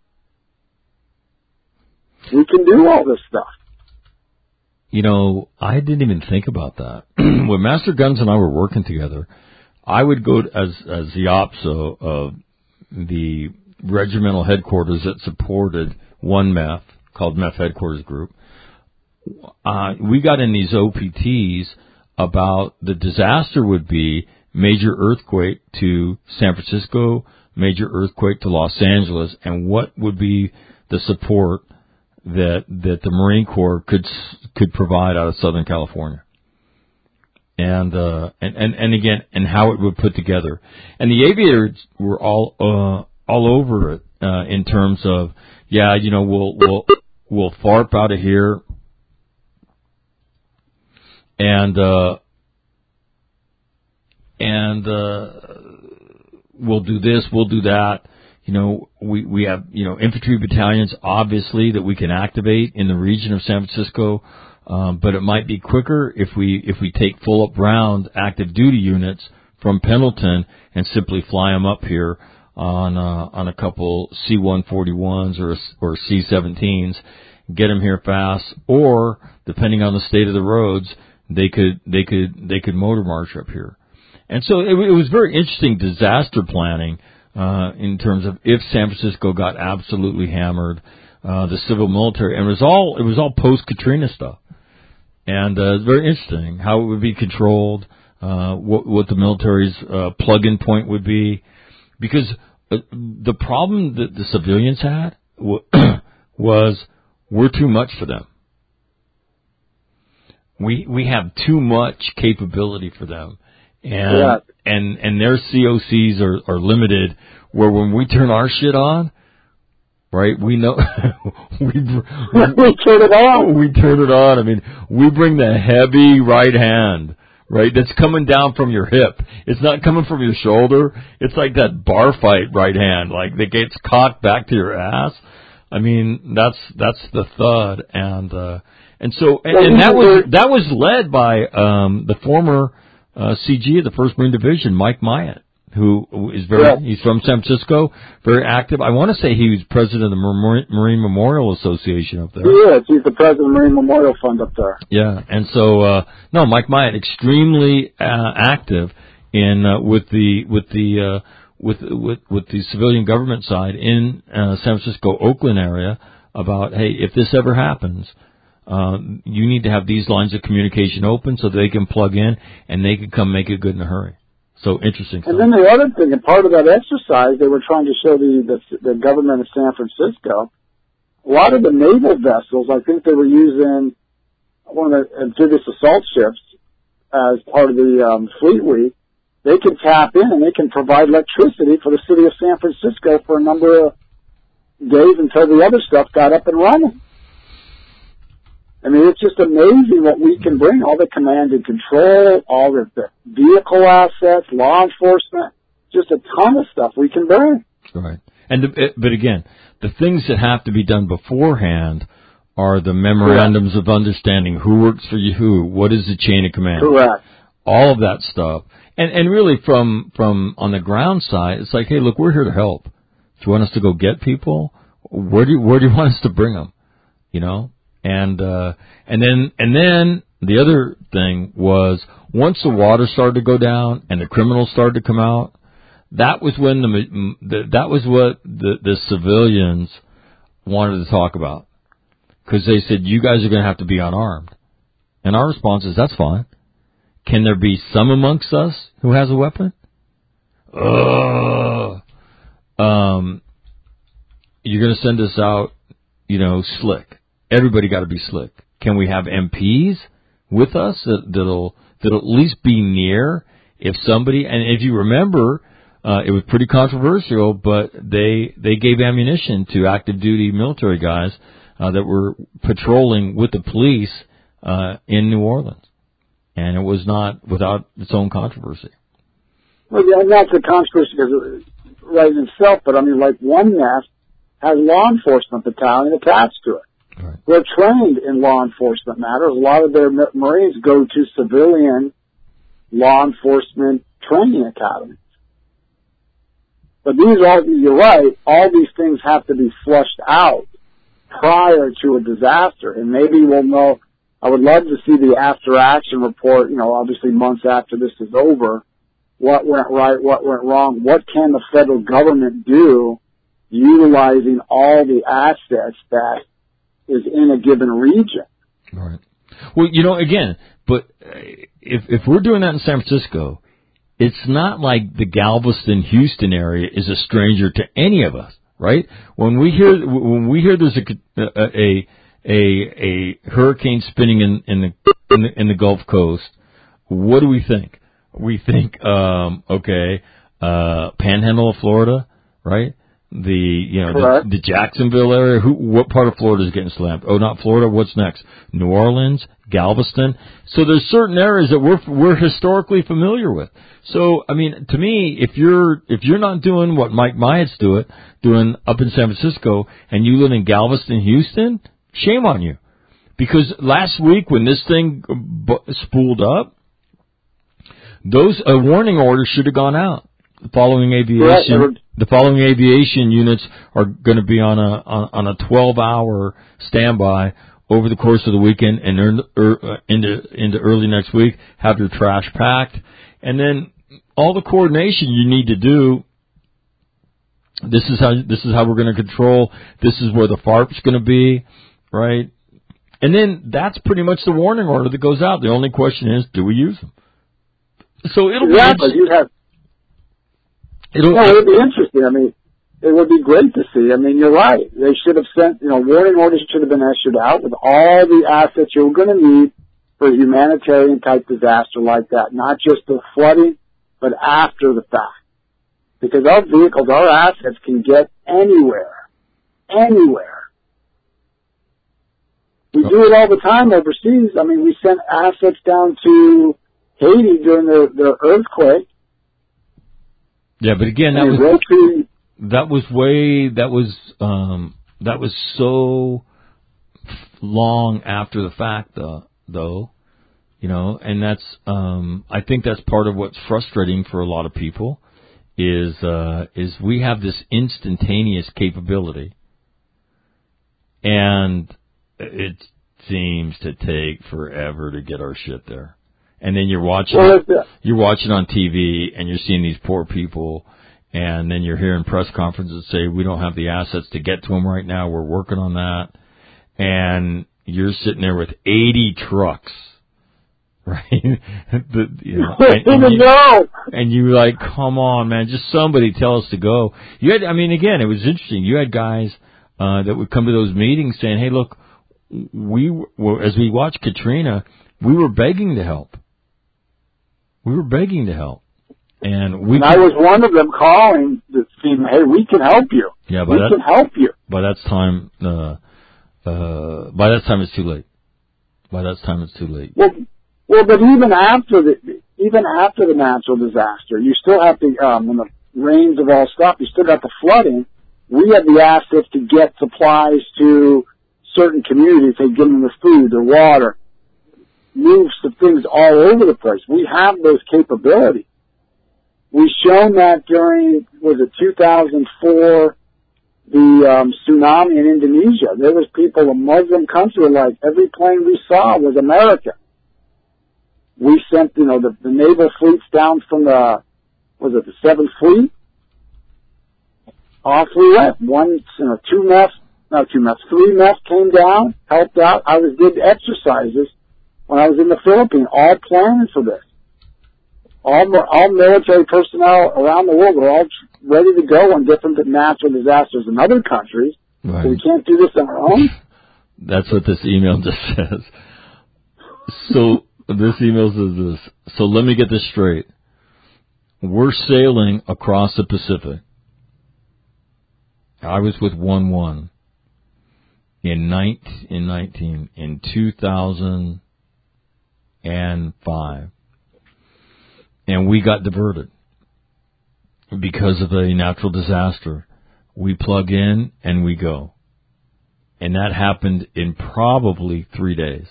S16: We can do all this stuff.
S1: You know, I didn't even think about that. When Master Guns and I were working together, I would go as the OPSO of the regimental headquarters that supported one MEF, called MEF Headquarters Group. We got in these OPTs about the disaster would be major earthquake to San Francisco, major earthquake to Los Angeles, and what would be the support that the Marine Corps could provide out of Southern California, and again, and how it would put together. And the aviators were all over it in terms of, yeah, you know, we'll FARP out of here, and we'll do this, we'll do that. You know, we have, you know, infantry battalions, obviously, that we can activate in the region of San Francisco, but it might be quicker if we take full up round active duty units from Pendleton and simply fly them up here on a couple C-141s or C-17s, get them here fast, or depending on the state of the roads, they could motor march up here. And so it was very interesting disaster planning. In terms of if San Francisco got absolutely hammered, the civil military, and it was all post-Katrina stuff. And it's very interesting how it would be controlled, what the military's plug-in point would be. Because the problem that the civilians had was we're too much for them. We have too much capability for them. And their COCs are limited, where when we turn our shit on, right, we know, we
S16: turn it on.
S1: We turn it on. I mean, we bring the heavy right hand, right, that's coming down from your hip. It's not coming from your shoulder. It's like that bar fight right hand, like that gets cocked back to your ass. I mean, that's the thud. And so that was led by, the former CG of the 1st Marine Division, Mike Myatt, who is he's from San Francisco, very active. I want to say he was president of the Marine Memorial Association up there.
S16: He's the president of the Marine Memorial Fund up there.
S1: Yeah, and so, Mike Myatt, extremely active in, with the civilian government side in, San Francisco, Oakland area about, hey, if this ever happens, you need to have these lines of communication open so they can plug in and they can come make it good in a hurry. So interesting stuff.
S16: And then the other thing, and part of that exercise, they were trying to show the government of San Francisco, a lot of the naval vessels, I think they were using one of the amphibious assault ships as part of the Fleet Week. They can tap in and they can provide electricity for the city of San Francisco for a number of days until the other stuff got up and running. I mean, it's just amazing what we can bring, all the command and control, all the vehicle assets, law enforcement, just a ton of stuff we can bring.
S1: Right. But again, the things that have to be done beforehand are the memorandums of understanding, who works for you, what is the chain of command.
S16: Correct.
S1: All of that stuff. And really from on the ground side, it's like, hey, look, we're here to help. Do you want us to go get people? Where do you want us to bring them? You know? And then the other thing was once the water started to go down and the criminals started to come out, that was when that was what the civilians wanted to talk about, because they said, you guys are going to have to be unarmed. And our response is, that's fine. Can there be some amongst us who has a weapon? You're going to send us out, slick. Everybody got to be slick. Can we have MPs with us that'll at least be near if somebody, and if you remember, it was pretty controversial, but they gave ammunition to active duty military guys that were patrolling with the police in New Orleans, and it was not without its own controversy.
S16: Well, yeah, and that's a controversy because right in itself, but I mean, like one nest has law enforcement battalion attached to it.
S1: Right.
S16: They're trained in law enforcement matters. A lot of their Marines go to civilian law enforcement training academies. But you're right, all these things have to be flushed out prior to a disaster. And maybe we'll know, I would love to see the after action report, obviously months after this is over. What went right, what went wrong, what can the federal government do utilizing all the assets that is in a given region.
S1: Right. Well, again, but if we're doing that in San Francisco, it's not like the Galveston, Houston area is a stranger to any of us, right? When we hear there's a hurricane spinning in the Gulf Coast, what do we think? We think, Panhandle of Florida, right? The Jacksonville area. What part of Florida is getting slammed? Oh, not Florida. What's next? New Orleans, Galveston. So there's certain areas that we're historically familiar with. So I mean, to me, if you're not doing what Mike Myatt's doing up in San Francisco, and you live in Galveston, Houston, shame on you. Because last week when this thing spooled up, a warning order should have gone out. The following aviation units are going to be on a 12-hour standby over the course of the weekend and into early next week. Have your trash packed, and then all the coordination you need to do. This is how we're going to control. This is where the FARP's going to be, right? And then that's pretty much the warning order that goes out. The only question is, do we use them? So it'll be
S16: interesting. I mean, it would be great to see. I mean, you're right. They should have sent, warning orders should have been issued out with all the assets you're going to need for a humanitarian type disaster like that. Not just the flooding, but after the fact. Because our vehicles, our assets can get anywhere. Anywhere. We do it all the time overseas. I mean, we sent assets down to Haiti during the earthquake.
S1: Yeah, but again, that was so long after the fact, though, and that's I think that's part of what's frustrating for a lot of people is we have this instantaneous capability, and it seems to take forever to get our shit there. And then you're watching on TV, and you're seeing these poor people, and then you're hearing press conferences say, we don't have the assets to get to them right now, we're working on that. And you're sitting there with 80 trucks, right? And you like, come on, man, just somebody tell us to go. Again, it was interesting. You had guys that would come to those meetings saying, hey, look, as we watched Katrina, we were begging to help. And I
S16: was one of them calling to see, hey, we can help you.
S1: Yeah,
S16: we can help you.
S1: By that time it's too late.
S16: Well, but even after the natural disaster, you still have to, when the rains have all stopped, you still got the flooding. We had the assets to get supplies to certain communities. They give them the food, the water, moves the things all over the place. We have those capabilities. We've shown that during, 2004, the tsunami in Indonesia. There was people, a Muslim country, like every plane we saw was American. we sent, the naval fleets down from the 7th Fleet. All three went. Three MEF came down, helped out. I did exercises when I was in the Philippines, all planning for this. All military personnel around the world were all ready to go on different natural disasters in other countries.
S1: Right.
S16: So we can't do this on our own.
S1: That's what this email just says. So this email says this. So let me get this straight. We're sailing across the Pacific. I was with 1-1 in 2005. And we got diverted because of a natural disaster. We plug in and we go. And that happened in probably 3 days.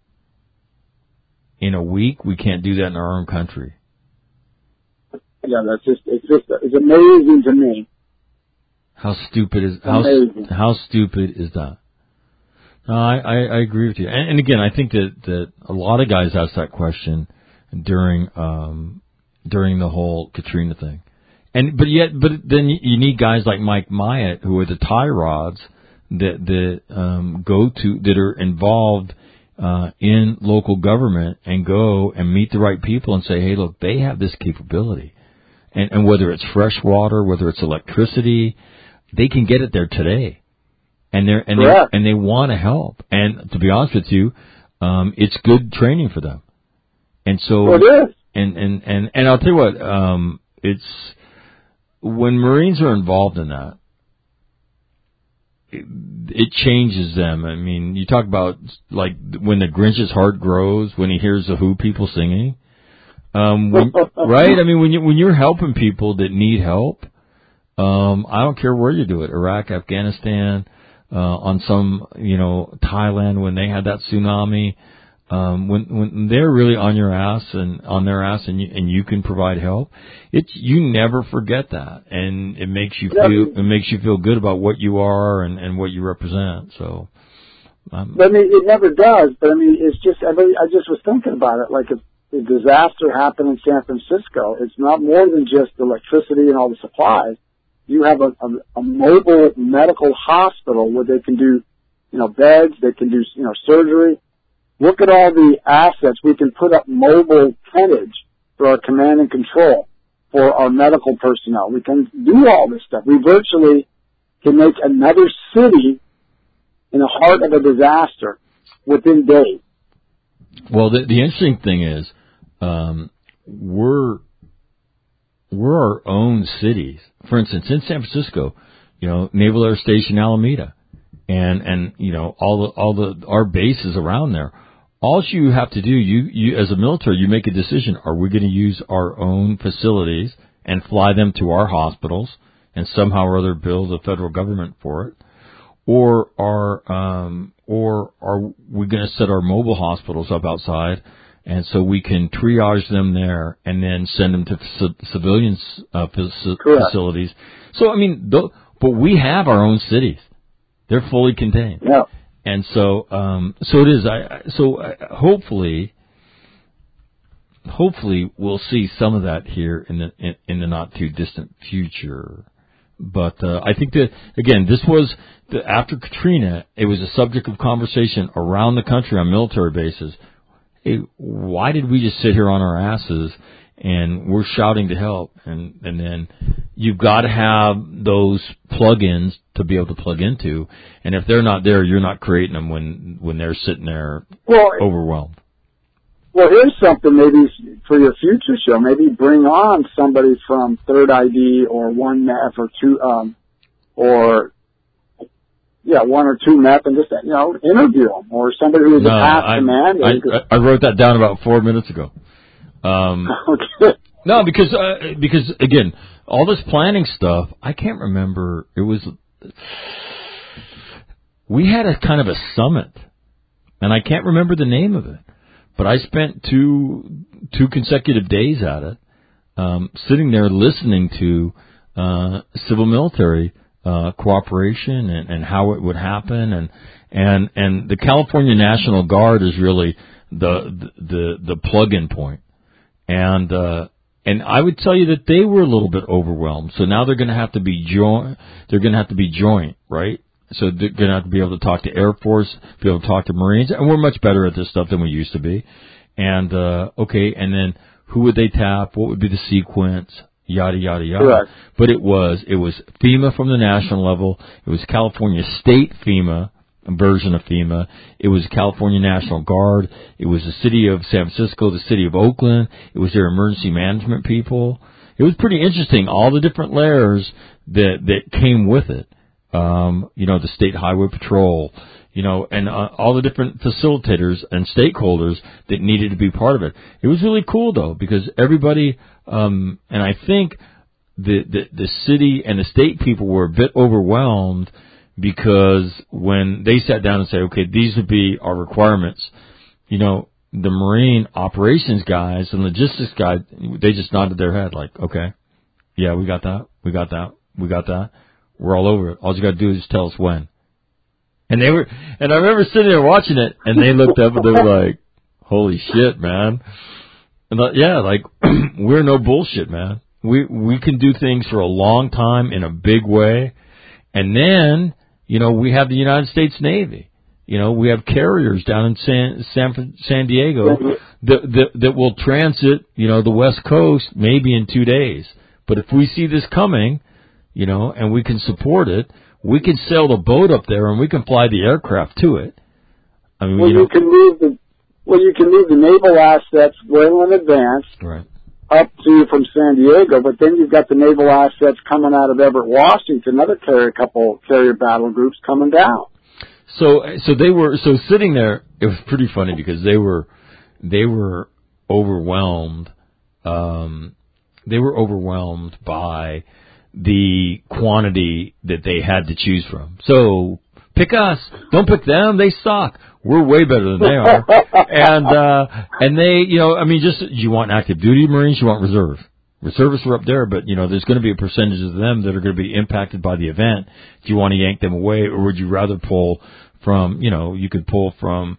S1: In a week, we can't do that in our own country.
S16: Yeah, it's amazing to me.
S1: How stupid is that? No, I agree with you. And again, I think that a lot of guys ask that question during the whole Katrina thing. But then you need guys like Mike Myatt, who are the tie rods that are involved in local government and go and meet the right people and say, hey, look, they have this capability. And whether it's fresh water, whether it's electricity, they can get it there today. And they want to help. And to be honest with you, it's good training for them. And so,
S16: it is.
S1: And I'll tell you what, it's when Marines are involved in that, it changes them. I mean, you talk about like when the Grinch's heart grows when he hears the Who people singing, right? I mean, when you're helping people that need help, I don't care where you do it, Iraq, Afghanistan, on some, Thailand when they had that tsunami. When they're really on your ass and on their ass and you can provide help, you never forget that. And it makes you feel good about what you are and what you represent. So,
S16: it never does. But it's just, I just was thinking about it. Like if a disaster happened in San Francisco, it's not more than just electricity and all the supplies. You have a mobile medical hospital where they can do, beds, they can do, surgery. Look at all the assets. We can put up mobile tentage for our command and control, for our medical personnel. We can do all this stuff. We virtually can make another city in the heart of a disaster within days.
S1: Well, the interesting thing is, we're our own cities. For instance, in San Francisco, Naval Air Station Alameda, and our bases around there. All you have to do, you as a military, you make a decision. Are we going to use our own facilities and fly them to our hospitals and somehow or other bill the federal government for it? Or are we going to set our mobile hospitals up outside and so we can triage them there and then send them to civilian facilities? So, I mean, but we have our own cities. They're fully contained.
S16: Yeah.
S1: And so it is. Hopefully we'll see some of that here in the not too distant future. But I think that again, this was after Katrina. It was a subject of conversation around the country on military bases. Hey, why did we just sit here on our asses and we're shouting to help? And then you've got to have those plug-ins to be able to plug into. And if they're not there, you're not creating them when they're sitting there overwhelmed.
S16: Well, here's something maybe for your future show. Maybe bring on somebody from Third ID or One MEF or two, one or two MEF and just, interview them, or somebody who's a past commander.
S1: I wrote that down about 4 minutes ago.
S16: Okay.
S1: No, because again, all this planning stuff, I can't remember. We had a kind of a summit, and I can't remember the name of it, but I spent two consecutive days at it, sitting there listening to civil military cooperation and how it would happen, and the California National Guard is really the plug-in point, and I would tell you that they were a little bit overwhelmed. So now they're going to have to be joint. They're going to have to be joint, right? So they're going to have to be able to talk to Air Force, be able to talk to Marines, and we're much better at this stuff than we used to be. And okay, and then who would they tap? What would be the sequence? Yada yada yada.
S16: Correct.
S1: But it was FEMA from the national level. It was California State FEMA, a version of FEMA. It was California National Guard. It was the city of San Francisco, the city of Oakland. It was their emergency management people. It was pretty interesting, all the different layers that came with it. The State Highway Patrol, and all the different facilitators and stakeholders that needed to be part of it. It was really cool though, because everybody, and I think the city and the state people were a bit overwhelmed, because when they sat down and said, okay, these would be our requirements, the Marine operations guys and logistics guys, they just nodded their head like, okay, yeah, we got that. We're all over it. All you got to do is just tell us when. And I remember sitting there watching it, and they looked up and they were like, holy shit, man. And we're no bullshit, man. We can do things for a long time in a big way. And then, we have the United States Navy. We have carriers down in San Diego that will transit, the West Coast maybe in 2 days. But if we see this coming, and we can support it, we can sail the boat up there and we can fly the aircraft to it. I mean,
S16: you can move the naval assets well in advance,
S1: right,
S16: up to from San Diego, but then you've got the naval assets coming out of Everett, Washington, couple carrier battle groups coming down.
S1: So they were sitting there. It was pretty funny because they were overwhelmed. They were overwhelmed by the quantity that they had to choose from. So pick us. Don't pick them. They suck. We're way better than they are. And they, just, you want active duty Marines, you want reserve. Reservists are up there, but, there's going to be a percentage of them that are going to be impacted by the event. Do you want to yank them away, or would you rather pull from, you could pull from,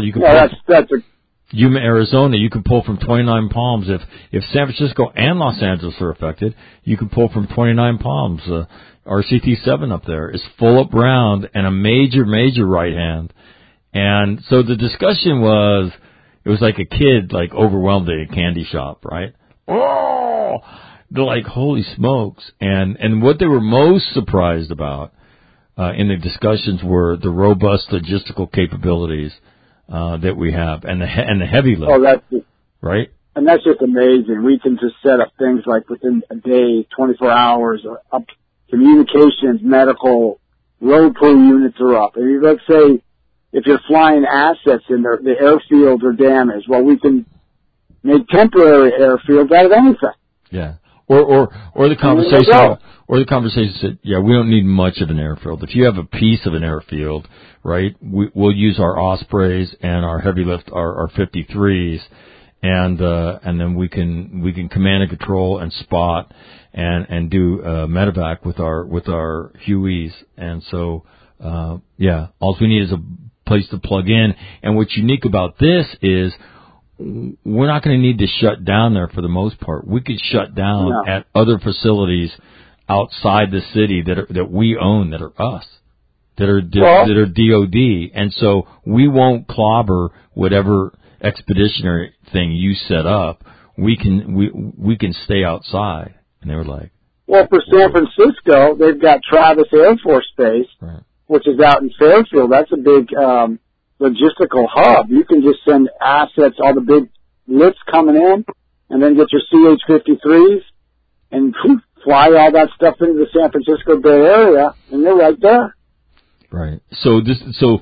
S1: Yuma, Arizona, you can pull from 29 Palms. If San Francisco and Los Angeles are affected, you can pull from 29 Palms. RCT-7 up there is full up round and a major right hand. And so the discussion it was like a kid, overwhelmed at a candy shop, right? Oh! They're like, holy smokes. And what they were most surprised about, in the discussions were the robust logistical capabilities that we have, and the heavy lift.
S16: Oh, that's
S1: right.
S16: And that's just amazing. We can just set up things like within a day, 24 hours, up communications, medical, road crew units are up. And let's say if you're flying assets and the airfields are damaged, well, we can make temporary airfields out of anything.
S1: Yeah. Or the conversation said, yeah, we don't need much of an airfield. If you have a piece of an airfield, right, we'll use our Ospreys and our heavy lift, our 53s, and then we can command and control and spot and do medevac with our Hueys. And so all we need is a place to plug in. And what's unique about this is we're not going to need to shut down there for the most part. We could shut down at other facilities outside the city that we own, that are us, that are DOD, and so we won't clobber whatever expeditionary thing you set up. We can stay outside. And they were like,
S16: well, for San Francisco, they've got Travis Air Force Base, right, which is out in Fairfield. That's a big logistical hub. You can just send assets, all the big lifts coming in, and then get your CH-53s and fly all that stuff into the San Francisco Bay Area, and they're right there.
S1: Right. So this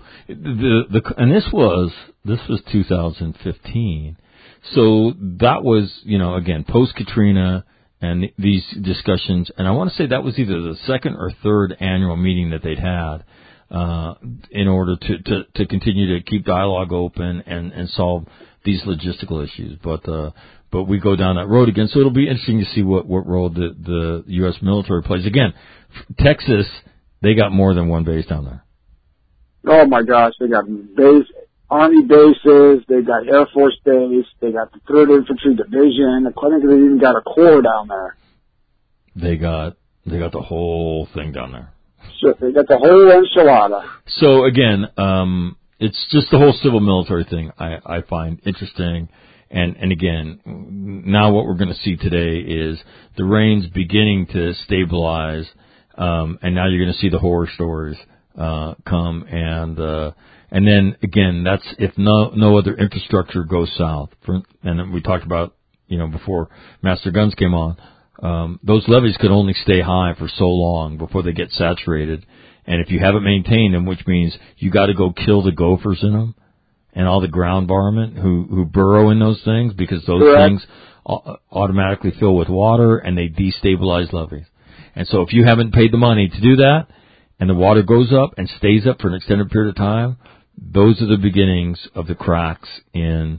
S1: was 2015. So that was, again, post Katrina and these discussions, and I want to say that was either the second or third annual meeting that they'd had, in order to continue to keep dialogue open and solve these logistical issues. But we go down that road again, so it'll be interesting to see what role the U.S. military plays. Again, Texas, they got more than one base down there.
S16: Oh my gosh, they got base Army bases, they've got Air Force Base, they got the 3rd Infantry Division. I think they even got a Corps down there.
S1: They got the whole thing down there.
S16: Sure, they got the whole enchilada.
S1: So again, it's just the whole civil military thing I find interesting. And again, now what we're going to see today is the rain's beginning to stabilize, and now you're going to see the horror stories come, and then again, that's if no other infrastructure goes south. And we talked about, before Master Guns came on, those levees could only stay high for so long before they get saturated, and if you haven't maintained them, which means you got to go kill the gophers in them. And all the ground varmint who burrow in those things, because those things automatically fill with water and they destabilize levees. And so if you haven't paid the money to do that, and the water goes up and stays up for an extended period of time, those are the beginnings of the cracks in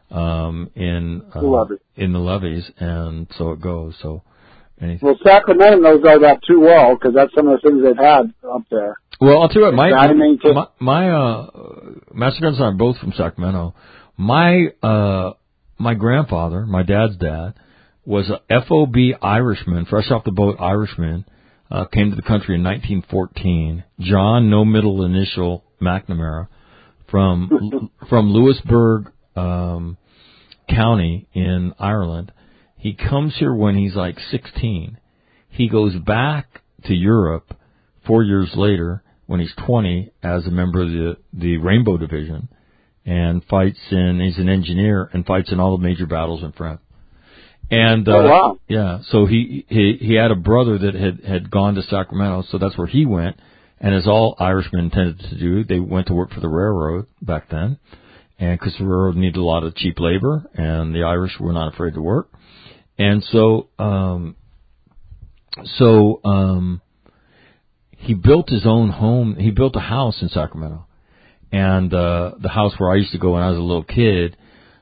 S1: the levees, and so it goes. So anything.
S16: Well, Sacramento knows all that too well, because that's some of the things they've had up there.
S1: Well, I'll tell you what, my Master Guns and I are both from Sacramento. My grandfather, my dad's dad, was a FOB Irishman, fresh off the boat Irishman, came to the country in 1914. John, no middle initial, McNamara, from Lewisburg, County in Ireland. He comes here when he's like 16. He goes back to Europe 4 years later when he's 20 as a member of the Rainbow Division, and he's an engineer and fights in all the major battles in France. And,
S16: wow.
S1: Yeah, so he had a brother that had gone to Sacramento, so that's where he went. And as all Irishmen tended to do, they went to work for the railroad back then. And because the railroad needed a lot of cheap labor, and the Irish were not afraid to work. And so he built his own home. He built a house in Sacramento. And the house where I used to go when I was a little kid,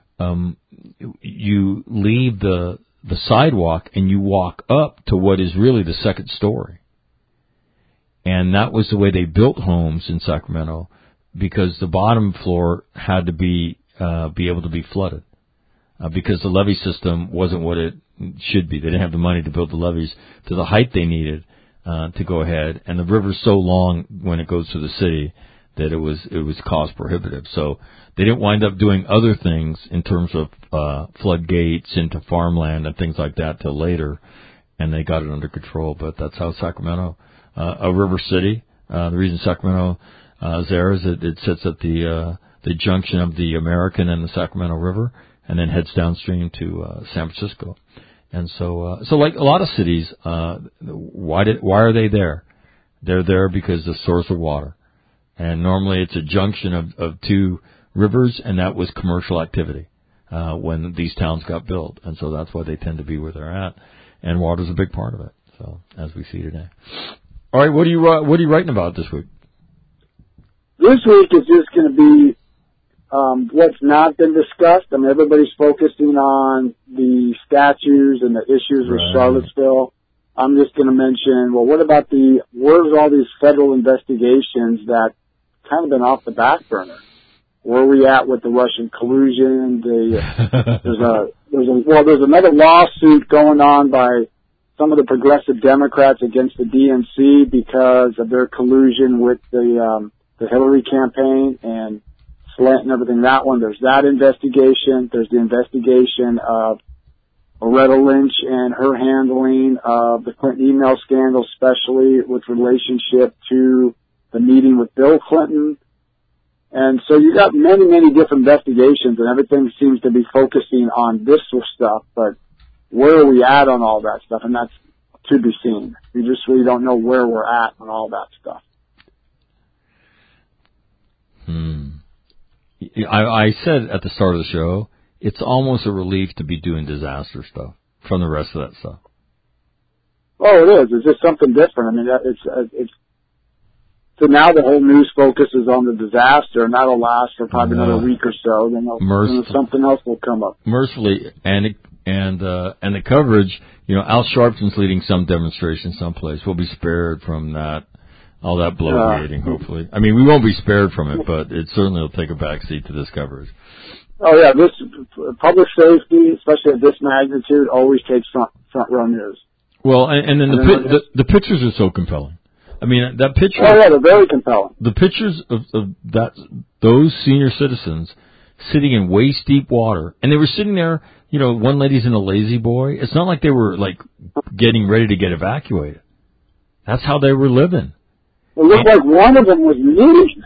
S1: you leave the sidewalk and you walk up to what is really the second story. And that was the way they built homes in Sacramento, because the bottom floor had to be able to be flooded, because the levee system wasn't what it should be. They didn't have the money to build the levees to the height they needed to go ahead, and the river's so long when it goes through the city that it was cost prohibitive. So they didn't wind up doing other things in terms of floodgates into farmland and things like that till later, and they got it under control. But that's how Sacramento, a river city. The reason Sacramento is there is it sits at the junction of the American and the Sacramento River, and then heads downstream to San Francisco. And so like a lot of cities, why are they there? They're there because the source of water. And normally it's a junction of two rivers, and that was commercial activity when these towns got built. And so that's why they tend to be where they're at. And water's a big part of it, so as we see today. All right, what are you writing about this week?
S16: This week is just going to be what's not been discussed. I mean, everybody's focusing on the statues and the issues with Charlottesville. I'm just going to mention, well, what about where's all these federal investigations that kind of been off the back burner? Where are we at with the Russian collusion? There's another lawsuit going on by some of the progressive Democrats against the DNC because of their collusion with the Hillary campaign and Slint and everything. That one, there's that investigation. There's the investigation of Loretta Lynch and her handling of the Clinton email scandal, especially with relationship to the meeting with Bill Clinton. And so you got many, many different investigations, and everything seems to be focusing on this stuff, but where are we at on all that stuff? And that's to be seen. We just really don't know where we're at on all that stuff.
S1: I said at the start of the show, it's almost a relief to be doing disaster stuff from the rest of that stuff.
S16: Oh, it is. It's just something different. I mean, it's so now the whole news focus is on the disaster, and that'll last for probably another week or so. Then something else will come up.
S1: Mercifully, and the coverage. Al Sharpton's leading some demonstration someplace. We'll be spared from that All that bloviating, hopefully. I mean, we won't be spared from it, but it certainly will take a backseat to this coverage.
S16: Oh yeah, this public safety, especially at this magnitude, always takes front row news.
S1: Well, and then the pictures are so compelling. I mean, that picture.
S16: Oh yeah, they're very compelling.
S1: The pictures of those senior citizens sitting in waist deep water, and they were sitting there. You know, one lady's in a lazy boy. It's not like they were like getting ready to get evacuated. That's how they were living.
S16: It looked like one of them was knitting.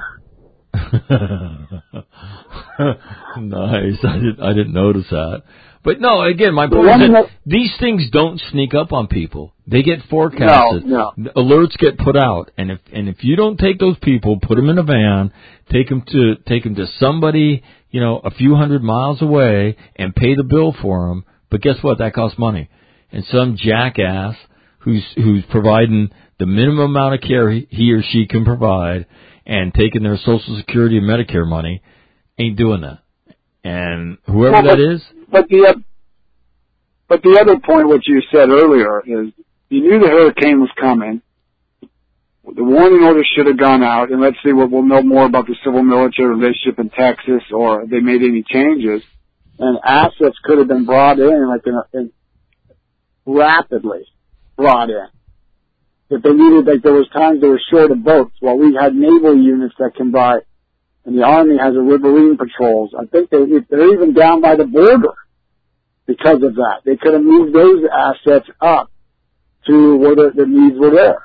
S1: Nice. I didn't notice that. But no, again, my point is that these things don't sneak up on people. They get forecasted.
S16: No.
S1: Alerts get put out, and if you don't take those people, put them in a van, take them to somebody, you know, a few hundred miles away, and pay the bill for them. But guess what? That costs money. And some jackass who's providing the minimum amount of care he or she can provide, and taking their Social Security and Medicare money, ain't doing that. And whoever that is.
S16: But the other point, what you said earlier, is you knew the hurricane was coming. The warning order should have gone out, and let's see what we'll know more about the civil-military relationship in Texas, or if they made any changes. And assets could have been brought in, rapidly brought in. If they needed, there was times they were short of boats. Well, we had naval units that can buy, and the Army has a riverine patrols. I think they're even down by the border because of that. They could have moved those assets up to where the needs were there.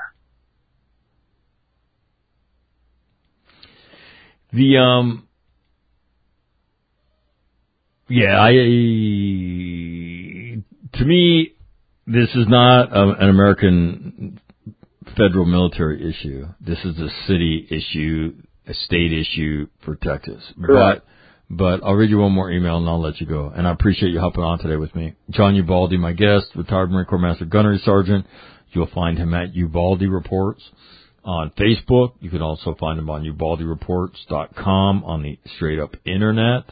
S1: To me, this is not an American federal military issue. This is a city issue, a state issue for Texas. But I'll read you one more email and I'll let you go. And I appreciate you hopping on today with me. John Ubaldi, my guest, retired Marine Corps Master Gunnery Sergeant. You'll find him at Ubaldi Reports on Facebook. You can also find him on ubaldireports.com on the straight up internet.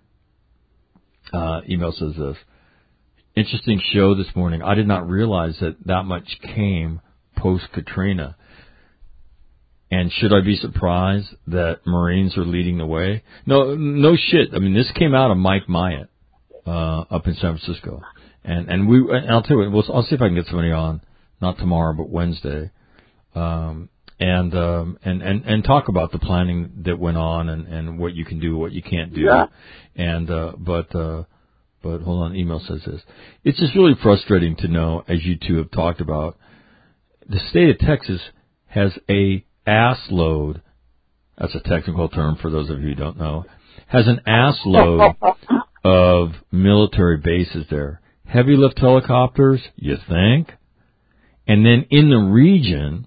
S1: Email says this. Interesting show this morning. I did not realize that much came post-Katrina. And should I be surprised that Marines are leading the way? No shit. I mean, this came out of Mike Myatt, up in San Francisco. And I'll tell you, I'll see if I can get somebody on, not tomorrow, but Wednesday, and talk about the planning that went on and what you can do, what you can't do.
S16: Yeah.
S1: And, but hold on, email says this. It's just really frustrating to know, as you two have talked about, the state of Texas has a ass load, that's a technical term for those of you who don't know, has an ass load of military bases there. Heavy lift helicopters, you think? And then in the region,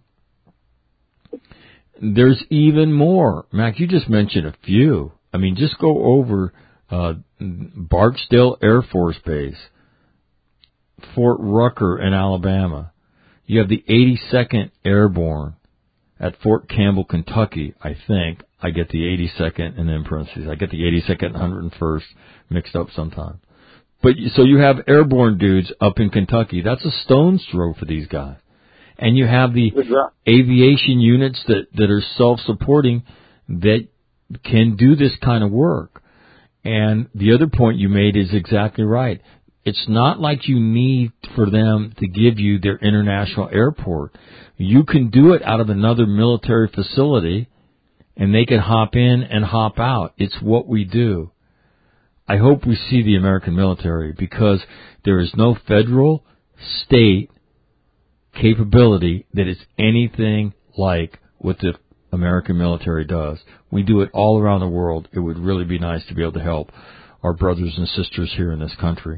S1: there's even more. Mac, you just mentioned a few. I mean, just go over Barksdale Air Force Base, Fort Rucker in Alabama. You have the 82nd Airborne at Fort Campbell, Kentucky, I think. I get the 82nd and then parentheses. I get the 82nd and 101st mixed up sometimes. But so you have airborne dudes up in Kentucky. That's a stone's throw for these guys. And you have the aviation units that are self-supporting that can do this kind of work. And the other point you made is exactly right. It's not like you need for them to give you their international airport. You can do it out of another military facility, and they can hop in and hop out. It's what we do. I hope we see the American military, because there is no federal, state capability that is anything like what the American military does. We do it all around the world. It would really be nice to be able to help our brothers and sisters here in this country.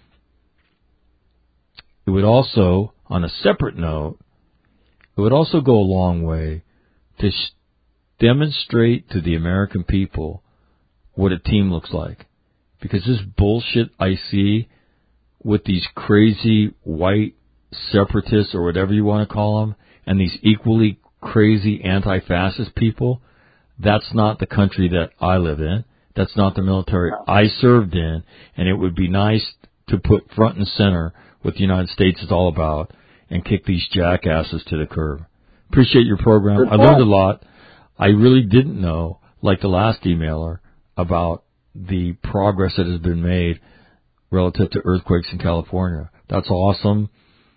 S1: It would also, on a separate note, it would also go a long way to demonstrate to the American people what a team looks like. Because this bullshit I see with these crazy white separatists, or whatever you want to call them, and these equally crazy anti-fascist people, that's not the country that I live in. That's not the military I served in. And it would be nice to put front and center what the United States is all about and kick these jackasses to the curb. Appreciate your program.
S16: Good
S1: I learned a lot. I really didn't know, like the last emailer, about the progress that has been made relative to earthquakes in California. That's awesome.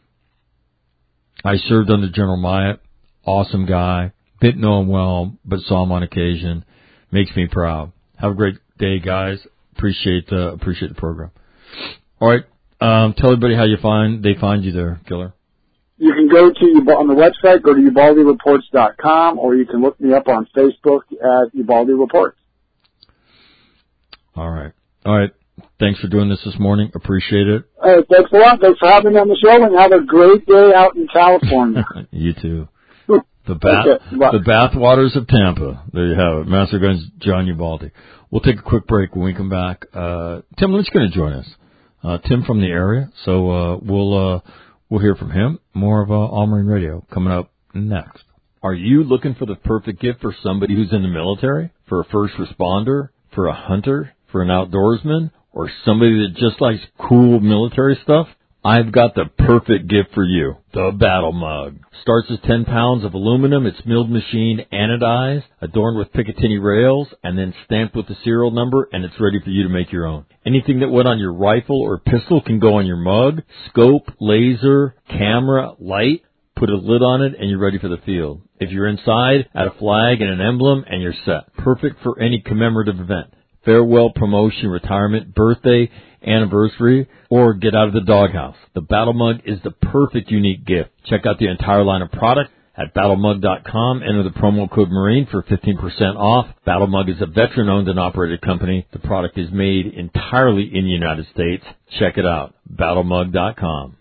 S1: I served under General Myatt. Awesome guy. Didn't know him well, but saw him on occasion. Makes me proud. Have a great day, guys. Appreciate the program. All right. Tell everybody how they find you there, Killer.
S16: You can go to, on the website, go to ubaldireports.com, or you can look me up on Facebook at Ubaldi Reports.
S1: All right. Thanks for doing this morning. Appreciate it.
S16: Thanks a lot. Thanks for having me on the show, and have a great day out in California.
S1: You too. The bath waters of Tampa. There you have it. Master Guns, John Ubaldi. We'll take a quick break. When we come back, Tim Lynch going to join us. Tim from the area. So we'll hear from him. More of All Marine Radio coming up next. Are you looking for the perfect gift for somebody who's in the military? For a first responder? For a hunter? For an outdoorsman? Or somebody that just likes cool military stuff? I've got the perfect gift for you. The Battle Mug. Starts as 10 pounds of aluminum. It's milled machine, anodized, adorned with Picatinny rails, and then stamped with the serial number, and it's ready for you to make your own. Anything that went on your rifle or pistol can go on your mug. Scope, laser, camera, light. Put a lid on it, and you're ready for the field. If you're inside, add a flag and an emblem, and you're set. Perfect for any commemorative event. Farewell, promotion, retirement, birthday, anniversary, or get out of the doghouse. The Battle Mug is the perfect unique gift. Check out the entire line of product at battlemug.com. Enter the promo code MARINE for 15% off. Battle Mug is a veteran-owned and operated company. The product is made entirely in the United States. Check it out, battlemug.com.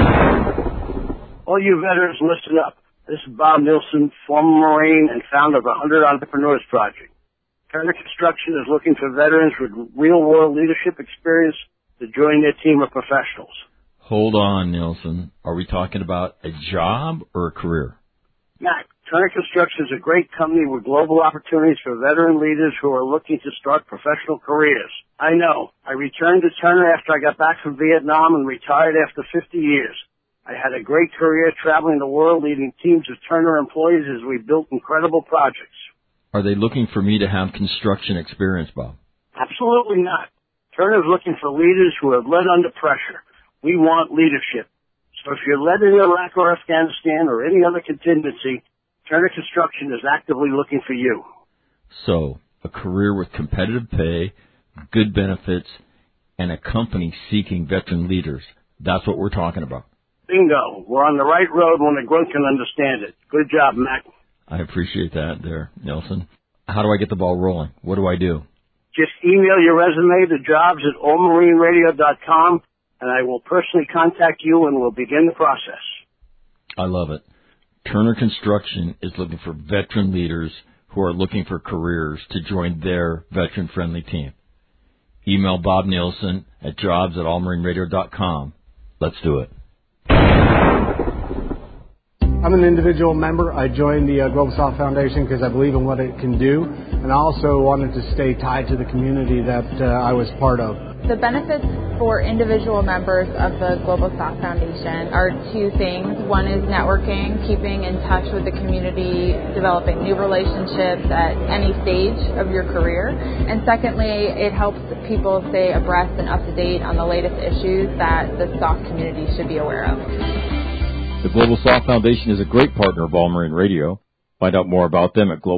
S8: All you veterans, listen up. This is Bob Nilsson, former Marine and founder of the 100 Entrepreneurs Project. Turner Construction is looking for veterans with real-world leadership experience to join their team of professionals.
S1: Hold on, Nilsson. Are we talking about a job or a career?
S8: Mac, Turner Construction is a great company with global opportunities for veteran leaders who are looking to start professional careers. I know. I returned to Turner after I got back from Vietnam and retired after 50 years. I had a great career traveling the world leading teams of Turner employees as we built incredible projects.
S1: Are they looking for me to have construction experience, Bob?
S8: Absolutely not. Turner is looking for leaders who have led under pressure. We want leadership. So if you're led in Iraq or Afghanistan or any other contingency, Turner Construction is actively looking for you.
S1: So, a career with competitive pay, good benefits, and a company seeking veteran leaders. That's what we're talking about.
S8: Bingo. We're on the right road when the grunt can understand it. Good job, Mac.
S1: I appreciate that there, Nelson. How do I get the ball rolling? What do I do?
S8: Just email your resume to jobs@allmarineradio.com, and I will personally contact you and we'll begin the process.
S1: I love it. Turner Construction is looking for veteran leaders who are looking for careers to join their veteran-friendly team. Email Bob Nielsen at jobs@allmarineradio.com. Let's do it.
S12: I'm an individual member. I joined the Global South Foundation because I believe in what it can do, and I also wanted to stay tied to the community that I was part of.
S13: The benefits for individual members of the Global South Foundation are two things. One is networking, keeping in touch with the community, developing new relationships at any stage of your career. And secondly, it helps people stay abreast and up to date on the latest issues that the SOF community should be aware of.
S1: The Global South Foundation is a great partner of All Marine Radio. Find out more about them at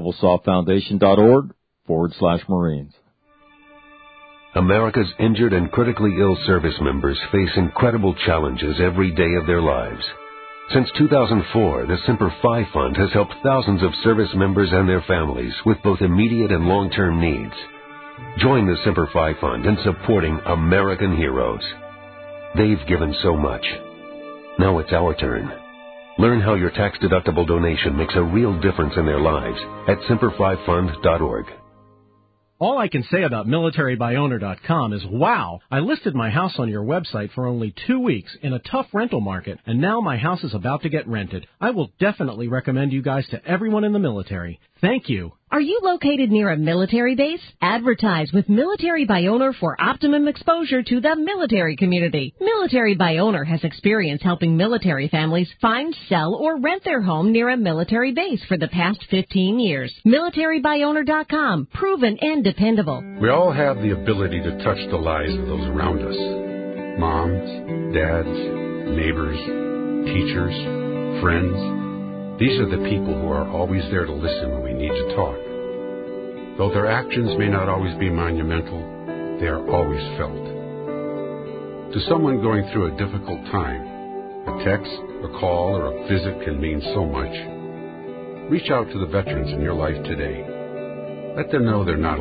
S1: globalsouthfoundation.org/Marines.
S9: America's injured and critically ill service members face incredible challenges every day of their lives. Since 2004, the Semper Fi Fund has helped thousands of service members and their families with both immediate and long-term needs. Join the Semper Fi Fund in supporting American heroes. They've given so much. Now it's our turn. Learn how your tax-deductible donation makes a real difference in their lives at semperfifund.org.
S10: All I can say about MilitaryByOwner.com is, wow, I listed my house on your website for only 2 weeks in a tough rental market, and now my house is about to get rented. I will definitely recommend you guys to everyone in the military. Thank you.
S11: Are you located near a military base? Advertise with Military by Owner for optimum exposure to the military community. Military by Owner has experience helping military families find, sell, or rent their home near a military base for the past 15 years. MilitaryByOwner.com. Proven and dependable.
S14: We all have the ability to touch the lives of those around us. Moms, dads, neighbors, teachers, friends. These are the people who are always there to listen when we need to talk. Though their actions may not always be monumental, they are always felt. To someone going through a difficult time, a text, a call, or a visit can mean so much. Reach out to the veterans in your life today. Let them know they're not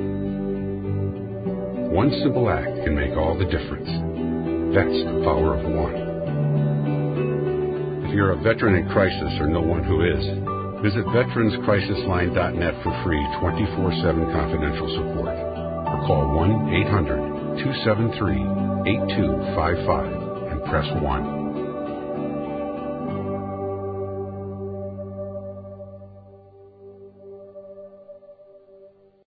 S14: alone. One simple act can make all the difference. That's the power of one. If you're a veteran in crisis or know one who is, visit veteranscrisisline.net for free 24/7 confidential support or call 1-800-273-8255 and press 1.